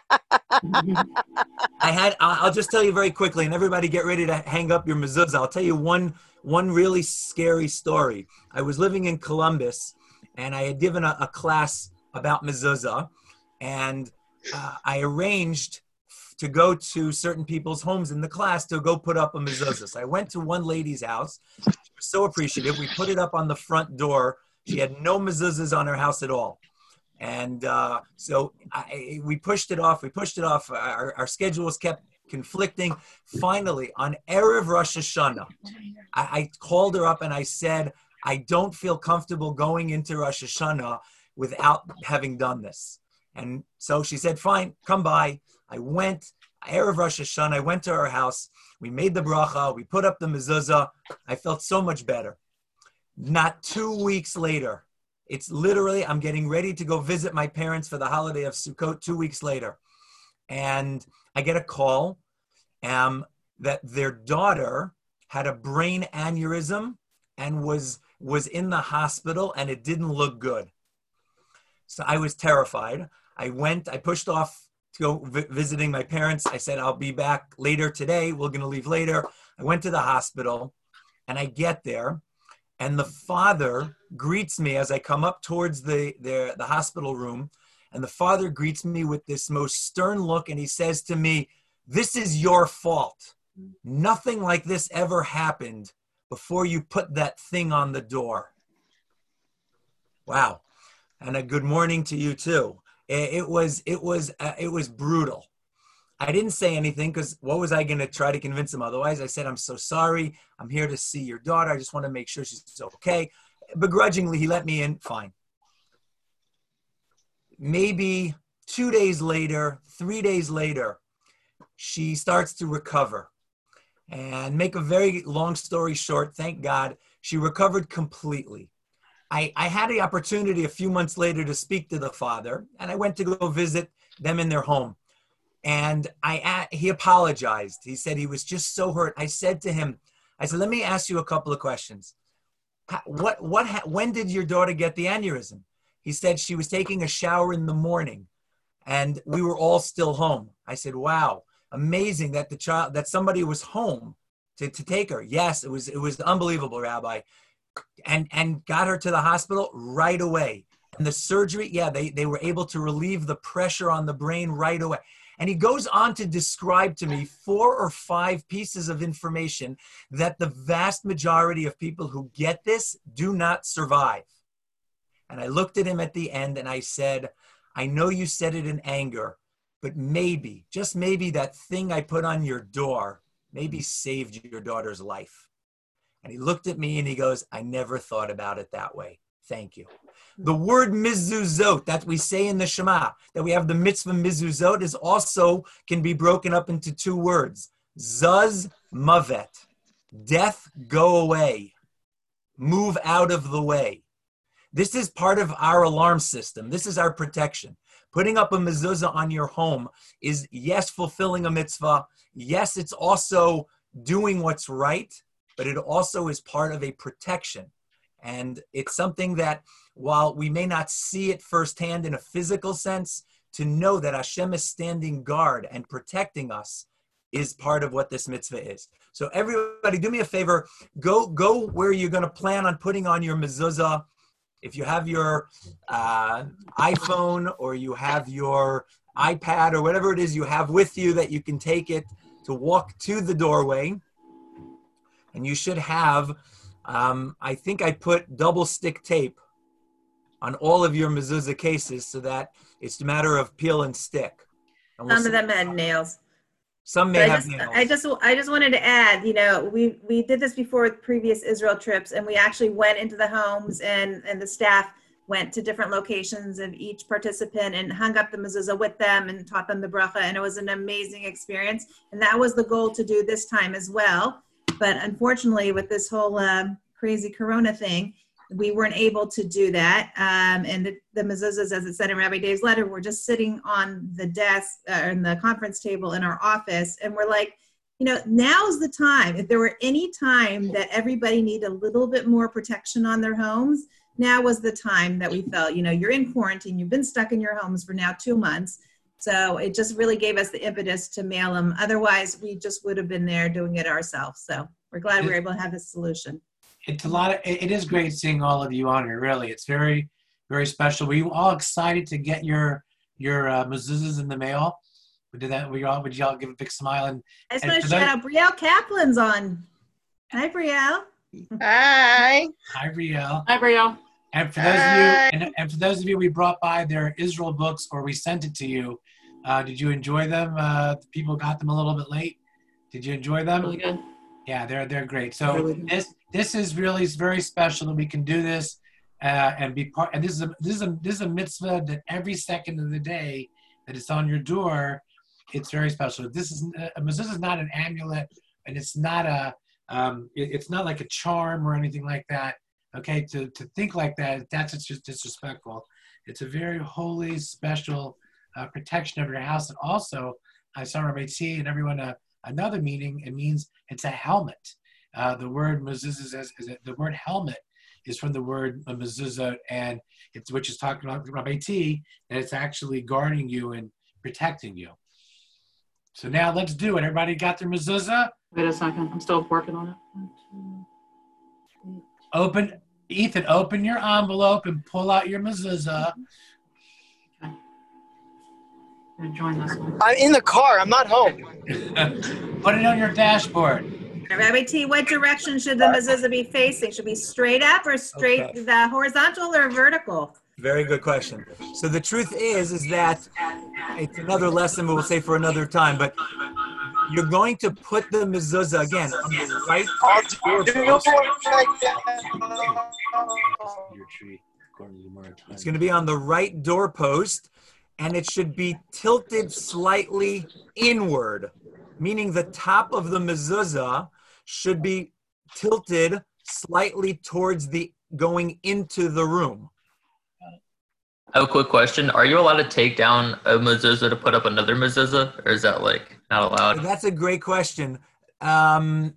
I'll just tell you very quickly, and everybody get ready to hang up your mezuzah. I'll tell you one really scary story. I was living in Columbus, and I had given a class about mezuzah, and I arranged to go to certain people's homes in the class to go put up a mezuzah. So I went to one lady's house. She was so appreciative. We put it up on the front door. She had no mezuzahs on her house at all. And so we pushed it off. Our schedules kept conflicting. Finally, on Erev Rosh Hashanah, I called her up and I said, I don't feel comfortable going into Rosh Hashanah without having done this. And so she said, fine, come by. I went, Erev Rosh Hashanah, I went to her house. We made the bracha. We put up the mezuzah. I felt so much better. Not 2 weeks later, it's literally, I'm getting ready to go visit my parents for the holiday of Sukkot 2 weeks later. And I get a call that their daughter had a brain aneurysm and was in the hospital, and it didn't look good. So I was terrified. I pushed off to go visiting my parents. I said, I'll be back later today. We're going to leave later. I went to the hospital, and I get there, and the father greets me as I come up towards the hospital room, and the father greets me with this most stern look, and he says to me, this is your fault. Nothing like this ever happened before you put that thing on the door. Wow. And a good morning to you too. It was brutal. I didn't say anything because what was I going to try to convince him otherwise? I said, I'm so sorry. I'm here to see your daughter. I just want to make sure she's okay. Begrudgingly, he let me in. Fine. Maybe 2 days later, 3 days later, she starts to recover. And make a very long story short, thank God, she recovered completely. I had the opportunity a few months later to speak to the father, and I went to go visit them in their home. And he apologized. He said he was just so hurt. I said to him, let me ask you a couple of questions. When did your daughter get the aneurysm? He said she was taking a shower in the morning, and we were all still home. I said, wow, amazing that somebody was home to take her. Yes, it was unbelievable, Rabbi. And got her to the hospital right away. And the surgery, they were able to relieve the pressure on the brain right away. And he goes on to describe to me 4 or 5 pieces of information that the vast majority of people who get this do not survive. And I looked at him at the end and I said, I know you said it in anger, but maybe, just maybe that thing I put on your door maybe saved your daughter's life. And he looked at me and he goes, I never thought about it that way. Thank you. The word mizuzot that we say in the Shema, that we have the mitzvah mizuzot, is also can be broken up into 2 words. Zuz mavet. Death, go away. Move out of the way. This is part of our alarm system. This is our protection. Putting up a mezuzah on your home is, yes, fulfilling a mitzvah. Yes, it's also doing what's right, but it also is part of a protection. And it's something that, while we may not see it firsthand in a physical sense, to know that Hashem is standing guard and protecting us is part of what this mitzvah is. So everybody, do me a favor, go where you're going to plan on putting on your mezuzah. If you have your iPhone or you have your iPad or whatever it is you have with you that you can take it to walk to the doorway. And you should have I think I put double stick tape on all of your mezuzah cases so that it's a matter of peel and stick. And we'll Some see. of them had nails. Some may But have nails. I just wanted to add, we did this before with previous Israel trips, and we actually went into the homes, and the staff went to different locations of each participant and hung up the mezuzah with them and taught them the bracha, and it was an amazing experience. And that was the goal to do this time as well. But unfortunately, with this whole crazy Corona thing, we weren't able to do that. And the mezuzahs, as it said in Rabbi Dave's letter, were just sitting on the desk or in the conference table in our office. And we're like, now's the time. If there were any time that everybody needed a little bit more protection on their homes, now was the time that we felt, you're in quarantine, you've been stuck in your homes for now 2 months. So it just really gave us the impetus to mail them. Otherwise, we just would have been there doing it ourselves. So we're glad we were able to have this solution. It is great seeing all of you on here, really. It's very, very special. Were you all excited to get your mezuzahs in the mail? Would y'all give a big smile? And I just want to shout out Brielle Kaplan's on. Hi, Brielle. Hi. Hi, Brielle. Hi, Brielle. And for those of you, and for those of you we brought by their Israel books or we sent it to you, did you enjoy them? People got them a little bit late. Did you enjoy them? Really good. Yeah, they're great. So this is really very special that we can do this and be part. And this is a mitzvah that every second of the day that it's on your door, it's very special. This is a mezuzah is not an amulet, and it's not it's not like a charm or anything like that. Okay, to think like that, that's just disrespectful. It's a very holy, special protection of your house. And also, I saw Rabbi T and everyone another meaning. It means it's a helmet. The word mezuzah the word helmet is from the word mezuzah, and which is talking about Rabbi T, and it's actually guarding you and protecting you. So now let's do it. Everybody got their mezuzah? Wait a second. I'm still working on it. Ethan, open your envelope and pull out your mezuzah. Okay. I'm going to join this one. I'm in the car. I'm not home. Put it on your dashboard. Rabbi T, what direction should the mezuzah be facing? Should it be straight up or straight, the horizontal or vertical? Very good question. So the truth is that it's another lesson we'll say for another time, but you're going to put the mezuzah again on the right doorpost. It's going to be on the right doorpost, and it should be tilted slightly inward, meaning the top of the mezuzah should be tilted slightly towards the going into the room. I have a quick question. Are you allowed to take down a mezuzah to put up another mezuzah, or is that not allowed? That's a great question. You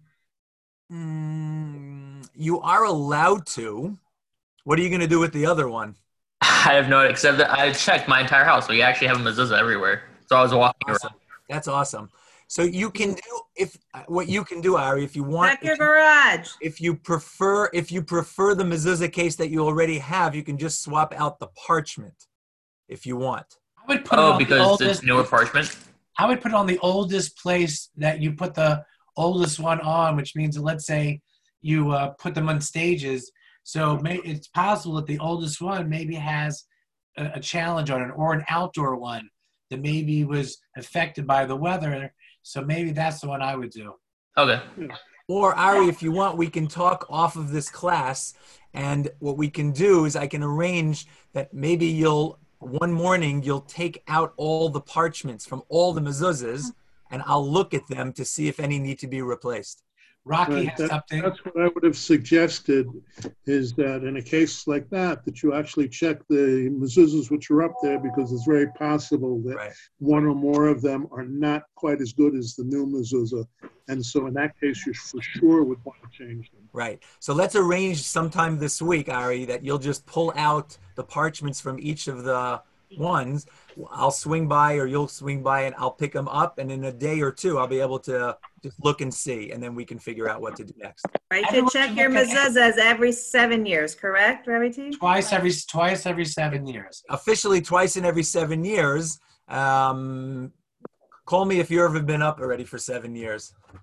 are allowed to. What are you going to do with the other one? I have no idea, except that I checked my entire house. We actually have a mezuzah everywhere. So I was walking around. That's awesome. So you can do what you can do, Ari, if you want. Check your garage. If you prefer the mezuzah case that you already have, you can just swap out the parchment if you want. I would put because it's newer parchment. I would put it on the oldest place that you put the oldest one on, which means that, let's say you put them on stages. So it's possible that the oldest one maybe has a challenge on it, or an outdoor one that maybe was affected by the weather. So maybe that's the one I would do. Okay. Or Ari, if you want, we can talk off of this class, and what we can do is I can arrange that maybe one morning you'll take out all the parchments from all the mezuzahs, and I'll look at them to see if any need to be replaced. Rocky has something. That's what I would have suggested, is that in a case like that you actually check the mezuzahs which are up there, because it's very possible that one or more of them are not quite as good as the new mezuzah. And so in that case, you for sure would want to change them. Right. So let's arrange sometime this week, Ari, that you'll just pull out the parchments from each of the ones. I'll swing by, or you'll swing by, and I'll pick them up. And in a day or two, I'll be able to just look and see, and then we can figure out what to do next. Right, you should check your mezuzahs every 7 years, correct, Rabbi T? Twice every 7 years. Officially, twice in every 7 years. Call me if you've ever been up already for 7 years.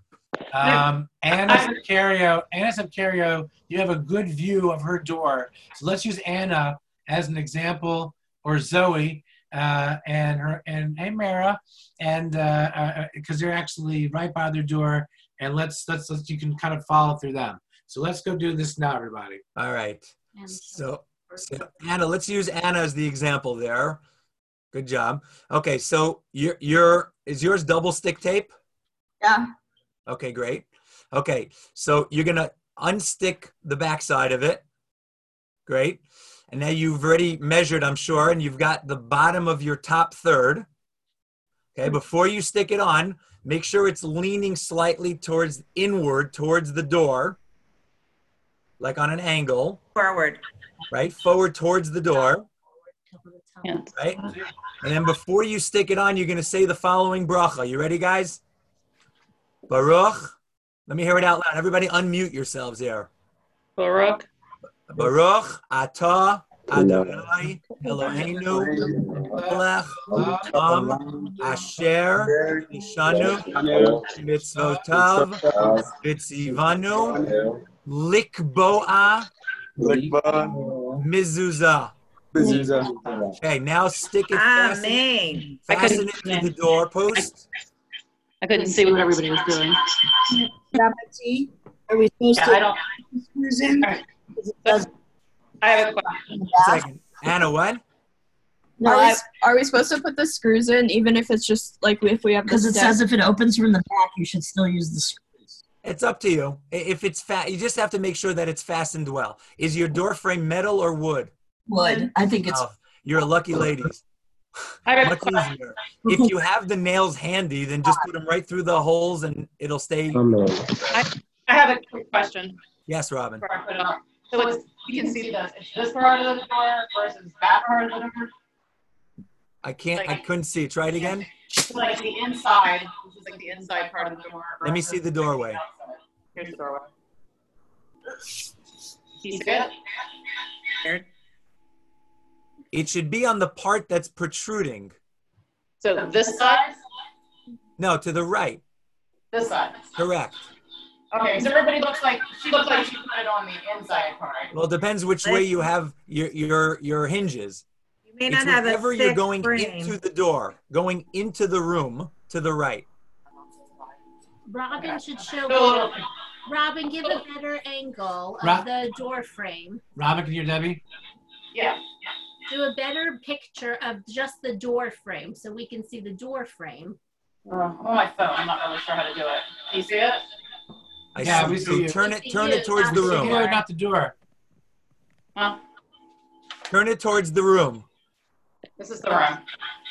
Anna Subcario, you have a good view of her door. So let's use Anna as an example, or Zoe, and hey Mara, and because they're actually right by their door, and let's you can kind of follow through them. So let's go do this now, everybody. All right. So Anna, let's use Anna as the example there. Good job. Okay, so is yours double stick tape? Yeah. Okay, great. Okay, so you're gonna unstick the backside of it. Great. And now you've already measured, I'm sure, and you've got the bottom of your top third. Okay, before you stick it on, make sure it's leaning slightly inward towards the door, like on an angle. Forward. Right, forward towards the door. Yeah. Right? And then before you stick it on, you're going to say the following bracha. You ready, guys? Baruch. Let me hear it out loud. Everybody unmute yourselves here. Baruch. Baruch atah Adonai Eloheinu melech haolam asher nishanu mitzvotav v'tzivanu likboa mezuzah. Okay, now stick it fasten it to the doorpost. I couldn't see what everybody was doing. Are we supposed to screws in? I have a question. Second. Anna, what? No, are we supposed to put the screws in even if it's just like if we have because it says if it opens from the back, you should still use the screws. It's up to you. If it's you just have to make sure that it's fastened well. Is your door frame metal or wood? Wood. I think it's. Oh, you're a lucky lady. Much easier. If you have the nails handy, then just put them right through the holes and it'll stay. I have a quick question. Yes, Robin. Before I put it on. So you can see this part of the door versus that part of the door. I couldn't see it. Try it again. Like the inside. This is like the inside part of the door. Let me see the doorway. Here's the doorway. Do you see it? It should be on the part that's protruding. So this side? No, to the right. This side. Correct. Okay, so everybody she looks like she put it on the inside part. Well, it depends which way you have your hinges. You may not have a whenever thick you're going frame. into the door, going into the room to the right. Robin should show. Robin, give a better angle of the door frame. Robin, can you hear Debbie? Yeah. Do a better picture of just the door frame so we can see the door frame. On my phone, I'm not really sure how to do it. Do you see it? Yeah, we see you. Turn it towards the room. No, not the door. Huh? Turn it towards the room. This is the room.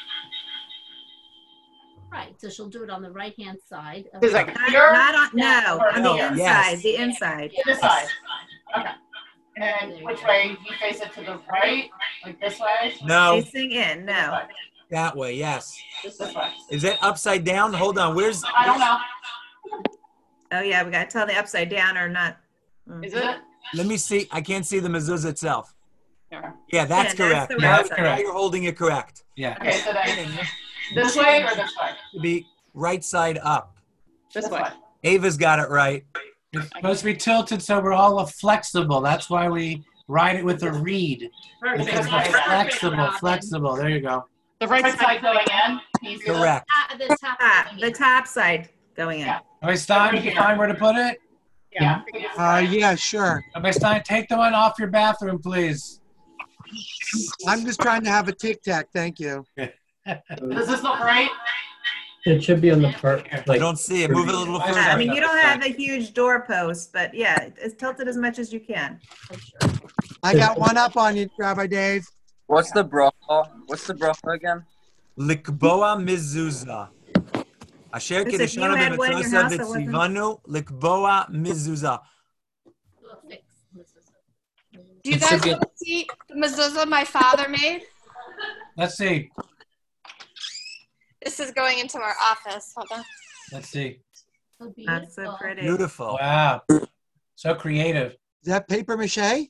Right, so she'll do it on the right-hand side. On the inside. Yes. The inside. This side. Okay. And which way? You face it to the right? Like this way? No. Facing in, no. That way, yes. Just this way. Is it upside down? Hold on. Where's? I don't know. Oh yeah, we gotta tell the upside down or not. Is it? Let me see. I can't see the mezuzah itself. Yeah. Yeah, that's correct. the Now right side. you're holding it correct. Yeah. Okay, so then this way or this way? To be right side up. This way. Ava's got it right. It's supposed to be tilted so we're all flexible. That's why we ride it with a reed. Because we're flexible. There you go. The right side going in? Correct. The top side going in. Okay, Stein, you can find where to put it? Yeah. Yeah, sure. Okay, Stein, take the one off your bathroom, please. I'm just trying to have a Tic Tac. Thank you. Does this look right? It should be on the part. I don't see it. Move it a little further. I mean, you don't have a huge doorpost, but yeah, it's tilted as much as you can. I got one up on you, Rabbi Dave. What's the bracha? What's the bracha again? Likboa mezuzah. Asher kedeshana b'mitzvah v'tzivanu likboa mezuzah. Do you guys want to see the mezuzah my father made? Let's see. This is going into our office. Hold on. Let's see. That's so pretty. Beautiful. Wow. So creative. Is that paper mache?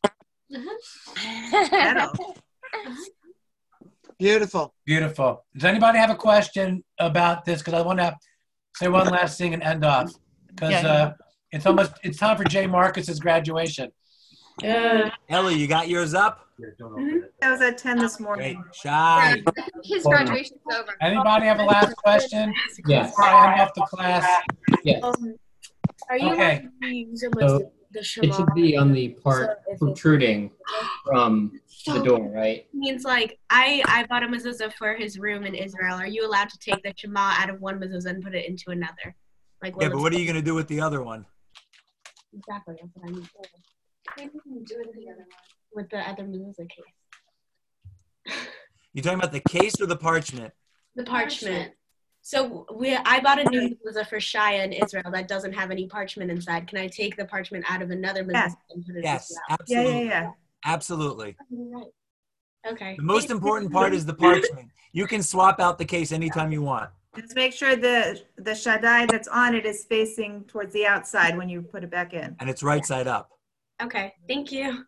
Metal. Beautiful. Beautiful. Does anybody have a question about this? Because I want to say one last thing and end off. because it's time for Jay Marcus's graduation. Ellie, you got yours up? I was at 10 this morning. Great. Shy. His graduation's over. Anybody have a last question? Yes. Before I end off the class. Yes. Are you Okay. using So the it Shema? should be on the part So if it's- protruding from the door, right? Means like I bought a mezuzah for his room in Israel. Are you allowed to take the Shema out of one mezuzah and put it into another? Like Yeah, but what are you going to do with the other one? Exactly, that's what I mean. Maybe we can do it with the other one. With the other mezuzah case. You talking about the case or the parchment? The parchment. So I bought a new mezuzah for Shia in Israel that doesn't have any parchment inside. Can I take the parchment out of another mezuzah and put it Yes, into that? absolutely. Yeah. Absolutely. Right. Okay. The most important part is the parchment. You can swap out the case anytime you want. Just make sure the shaddai that's on it is facing towards the outside when you put it back in. And it's right side up. Okay, thank you.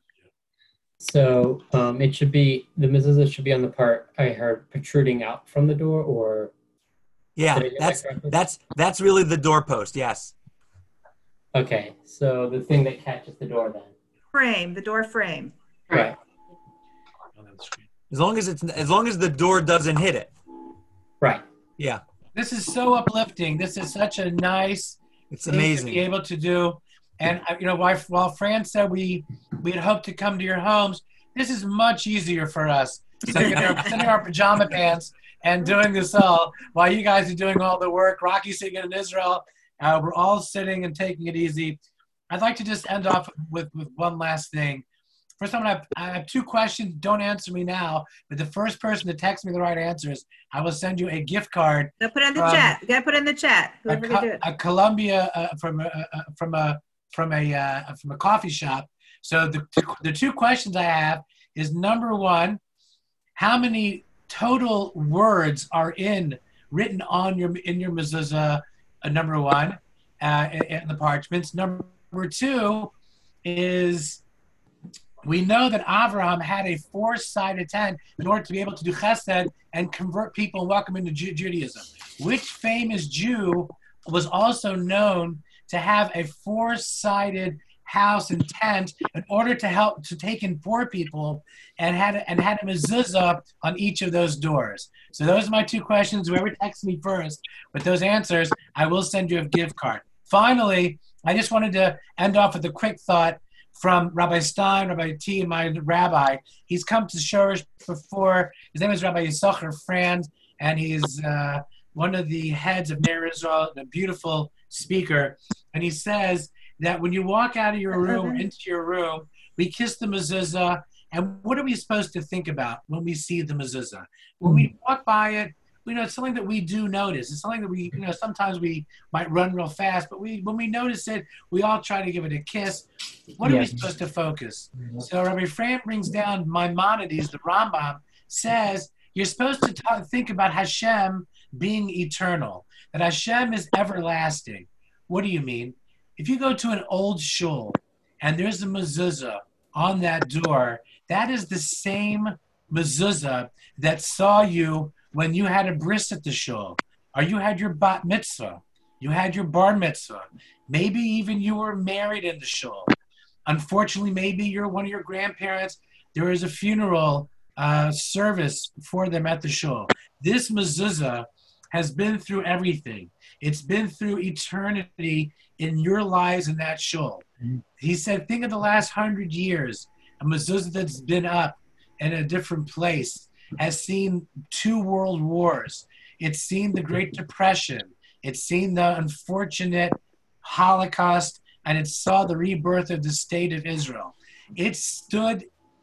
So it should be, the mezuzah should be on the part I heard protruding out from the door, or? Yeah, Did I get that correctly? that's really the doorpost, yes. Okay, so the thing that catches the door then. Frame, the door frame. Right. As long as the door doesn't hit it. Right. Yeah. This is so uplifting. This is such a nice It's thing amazing. to be able to do. And while Fran said we had hoped to come to your homes, this is much easier for us. Sitting in our pajama pants and doing this all while you guys are doing all the work. Rocky's sitting in Israel. We're all sitting and taking it easy. I'd like to just end off with one last thing. First, I have two questions. Don't answer me now, but the first person to text me the right answers, I will send you a gift card. No, put it in the chat. You gotta put it in the chat. Whoever can do it. A Columbia from a coffee shop. So the two questions I have is, number one, how many total words are written in your mezuzah? Number one, in the parchments. Number two is, we know that Avraham had a 4-sided tent in order to be able to do chesed and convert people and welcome into Judaism. Which famous Jew was also known to have a 4-sided house and tent in order to help to take in poor people, and had a mezuzah on each of those doors? So those are my two questions. Whoever texts me first with those answers, I will send you a gift card. Finally, I just wanted to end off with a quick thought from Rabbi Stein, Rabbi T, and my rabbi. He's come to Shorish before. His name is Rabbi Yisachar Frand, and he's one of the heads of Ner Israel, a beautiful speaker. And he says that when you walk out of your room or into your room, we kiss the mezuzah. And what are we supposed to think about when we see the mezuzah? When we walk by it, it's something that we do notice. It's something that we, sometimes we might run real fast, but when we notice it, we all try to give it a kiss. What are we supposed to focus? So Rabbi Fran brings down Maimonides, the Rambam, says you're supposed to think about Hashem being eternal, that Hashem is everlasting. What do you mean? If you go to an old shul and there's a mezuzah on that door, that is the same mezuzah that saw you when you had a bris at the shul, or you had your bat mitzvah, you had your bar mitzvah, maybe even you were married in the shul. Unfortunately, maybe you're one of your grandparents, there is a funeral service for them at the shul. This mezuzah has been through everything. It's been through eternity in your lives in that shul. He said, think of the last 100 years, a mezuzah that's been up in a different place has seen 2 world wars. It's seen the Great Depression. It's seen the unfortunate Holocaust, and it saw the rebirth of the state of Israel. It stood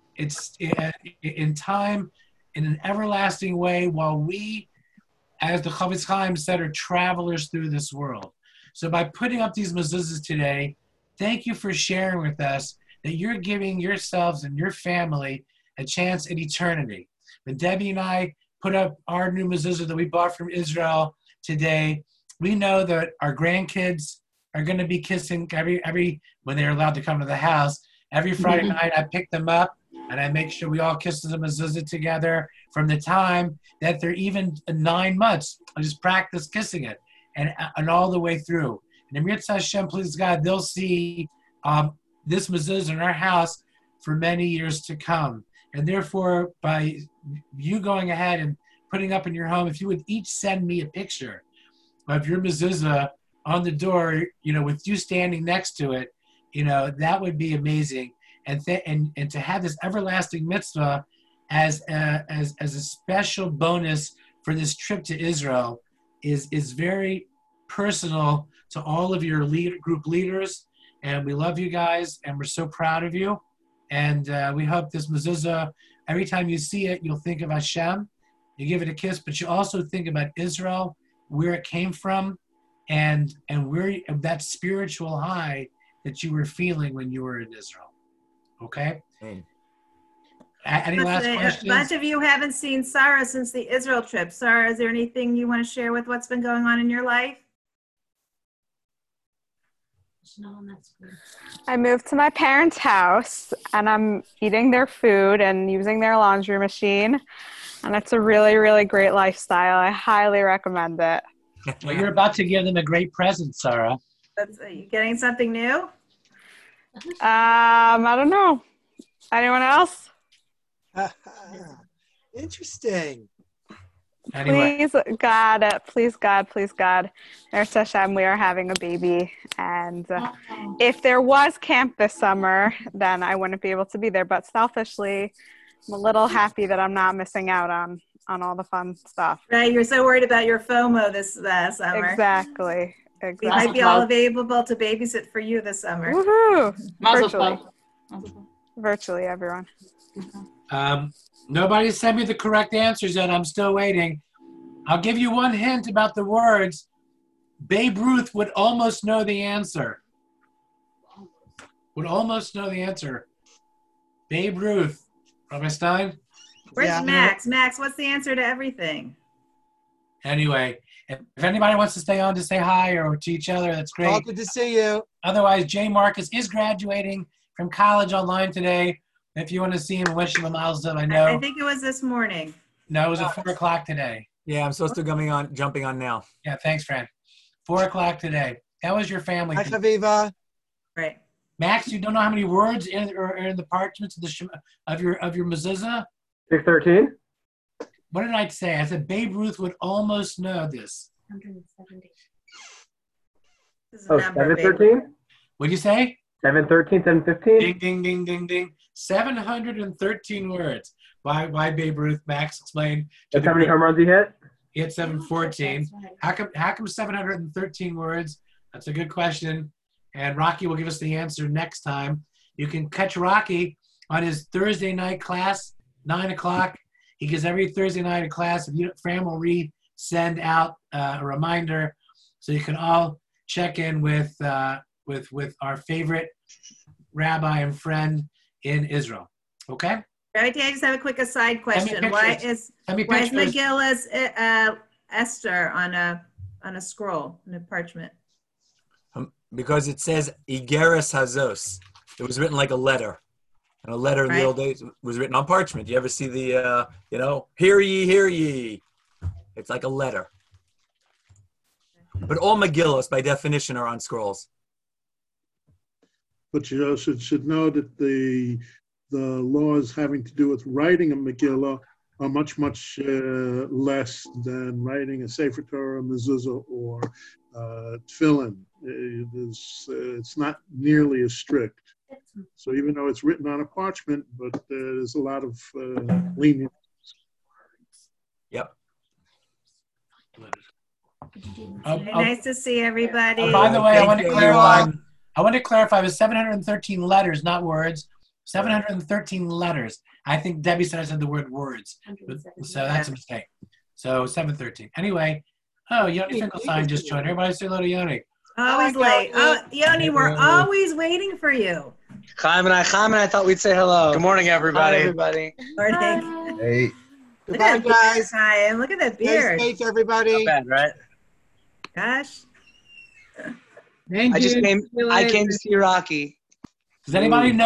in time in an everlasting way while we, as the Chavetz Chaim said, are travelers through this world. So by putting up these mezuzahs today, thank you for sharing with us that you're giving yourselves and your family a chance at eternity. When Debbie and I put up our new mezuzah that we bought from Israel today, we know that our grandkids are going to be kissing every when they're allowed to come to the house. Every Friday night, I pick them up and I make sure we all kiss the mezuzah together from the time that they're even 9 months. I just practice kissing it and all the way through. And Amir Hashem, please God, they'll see this mezuzah in our house for many years to come. And therefore, by you going ahead and putting up in your home, if you would each send me a picture of your mezuzah on the door, with you standing next to it, that would be amazing. And to have this everlasting mitzvah as a special bonus for this trip to Israel is very personal to all of your group leaders. And we love you guys, and we're so proud of you. And we hope this mezuzah, every time you see it, you'll think of Hashem. You give it a kiss, but you also think about Israel, where it came from, and where that spiritual high that you were feeling when you were in Israel. Okay? Any last questions? A bunch of you haven't seen Sarah since the Israel trip. Sarah, is there anything you want to share with what's been going on in your life? I moved to my parents' house, and I'm eating their food and using their laundry machine, and it's a really, really great lifestyle. I highly recommend it. Well, you're about to give them a great present, Sarah. Are you getting something new? I don't know. Anyone else? Interesting. Anyway. Please, God, Eretz Hashem, we are having a baby. And if there was camp this summer, then I wouldn't be able to be there. But selfishly, I'm a little happy that I'm not missing out on all the fun stuff. Right, you're so worried about your FOMO this summer. Exactly. We might be all available to babysit for you this summer. Woohoo! Virtually, everyone. Nobody sent me the correct answers yet. I'm still waiting. I'll give you one hint about the words. Babe Ruth would almost know the answer. Would almost know the answer. Babe Ruth. Rabbi Stein? Where's Max? Max, what's the answer to everything? Anyway, if anybody wants to stay on to say hi or to each other, that's great. All good to see you. Otherwise, Jay Marcus is graduating from college online today. If you want to see him, wish him a mazel tov. I know. I think it was this morning. No, it was at 4 o'clock today. Yeah, I'm supposed to be jumping on now. Yeah, thanks, Fran. 4 o'clock today. That was your family. Hi, Chaviva. Right. Max, you don't know how many words are in the parchments of your mezuzah? 613. What did I say? I said Babe Ruth would almost know this. 170. This is 713. What'd you say? 713, 715. Ding, ding, ding, ding, ding. 713 words. Why Babe Ruth? Max explained. That's how many home runs he hit? He had 714. How come 713 words? That's a good question. And Rocky will give us the answer next time. You can catch Rocky on his Thursday night class, 9 o'clock. He gives every Thursday night a class. Fran will send out a reminder so you can all check in with our favorite rabbi and friend in Israel. Okay? Right, I just have a quick aside question. Why is Megillah's Esther on a scroll, on a parchment? Because it says Igeres Hazos. It was written like a letter. And a letter in the old days was written on parchment. You ever see the, hear ye, hear ye. It's like a letter. But all Megillos, by definition, are on scrolls. But you should know that the laws having to do with writing a Megillah are much, much less than writing a Sefer Torah, mezuzah, or tefillin. It's not nearly as strict. So even though it's written on a parchment, but there's a lot of lenience. Yep. Nice to see everybody. By the way, I want to clarify. It was 713 letters, not words. 713 letters. I think Debbie said I said the word words, so that's a mistake. So 713. Anyway, Yoni Finkelstein just joined. Everybody say hello to Yoni. Always late. Oh, Yoni, we're always waiting for you. Chaim and I thought we'd say hello. Good morning, everybody. Hi, everybody. Morning. Hey. Look Goodbye, at that guys. Chaim. Look at that beard. Stay safe, everybody. Not bad, right? Gosh. I came to see Rocky. Does anybody know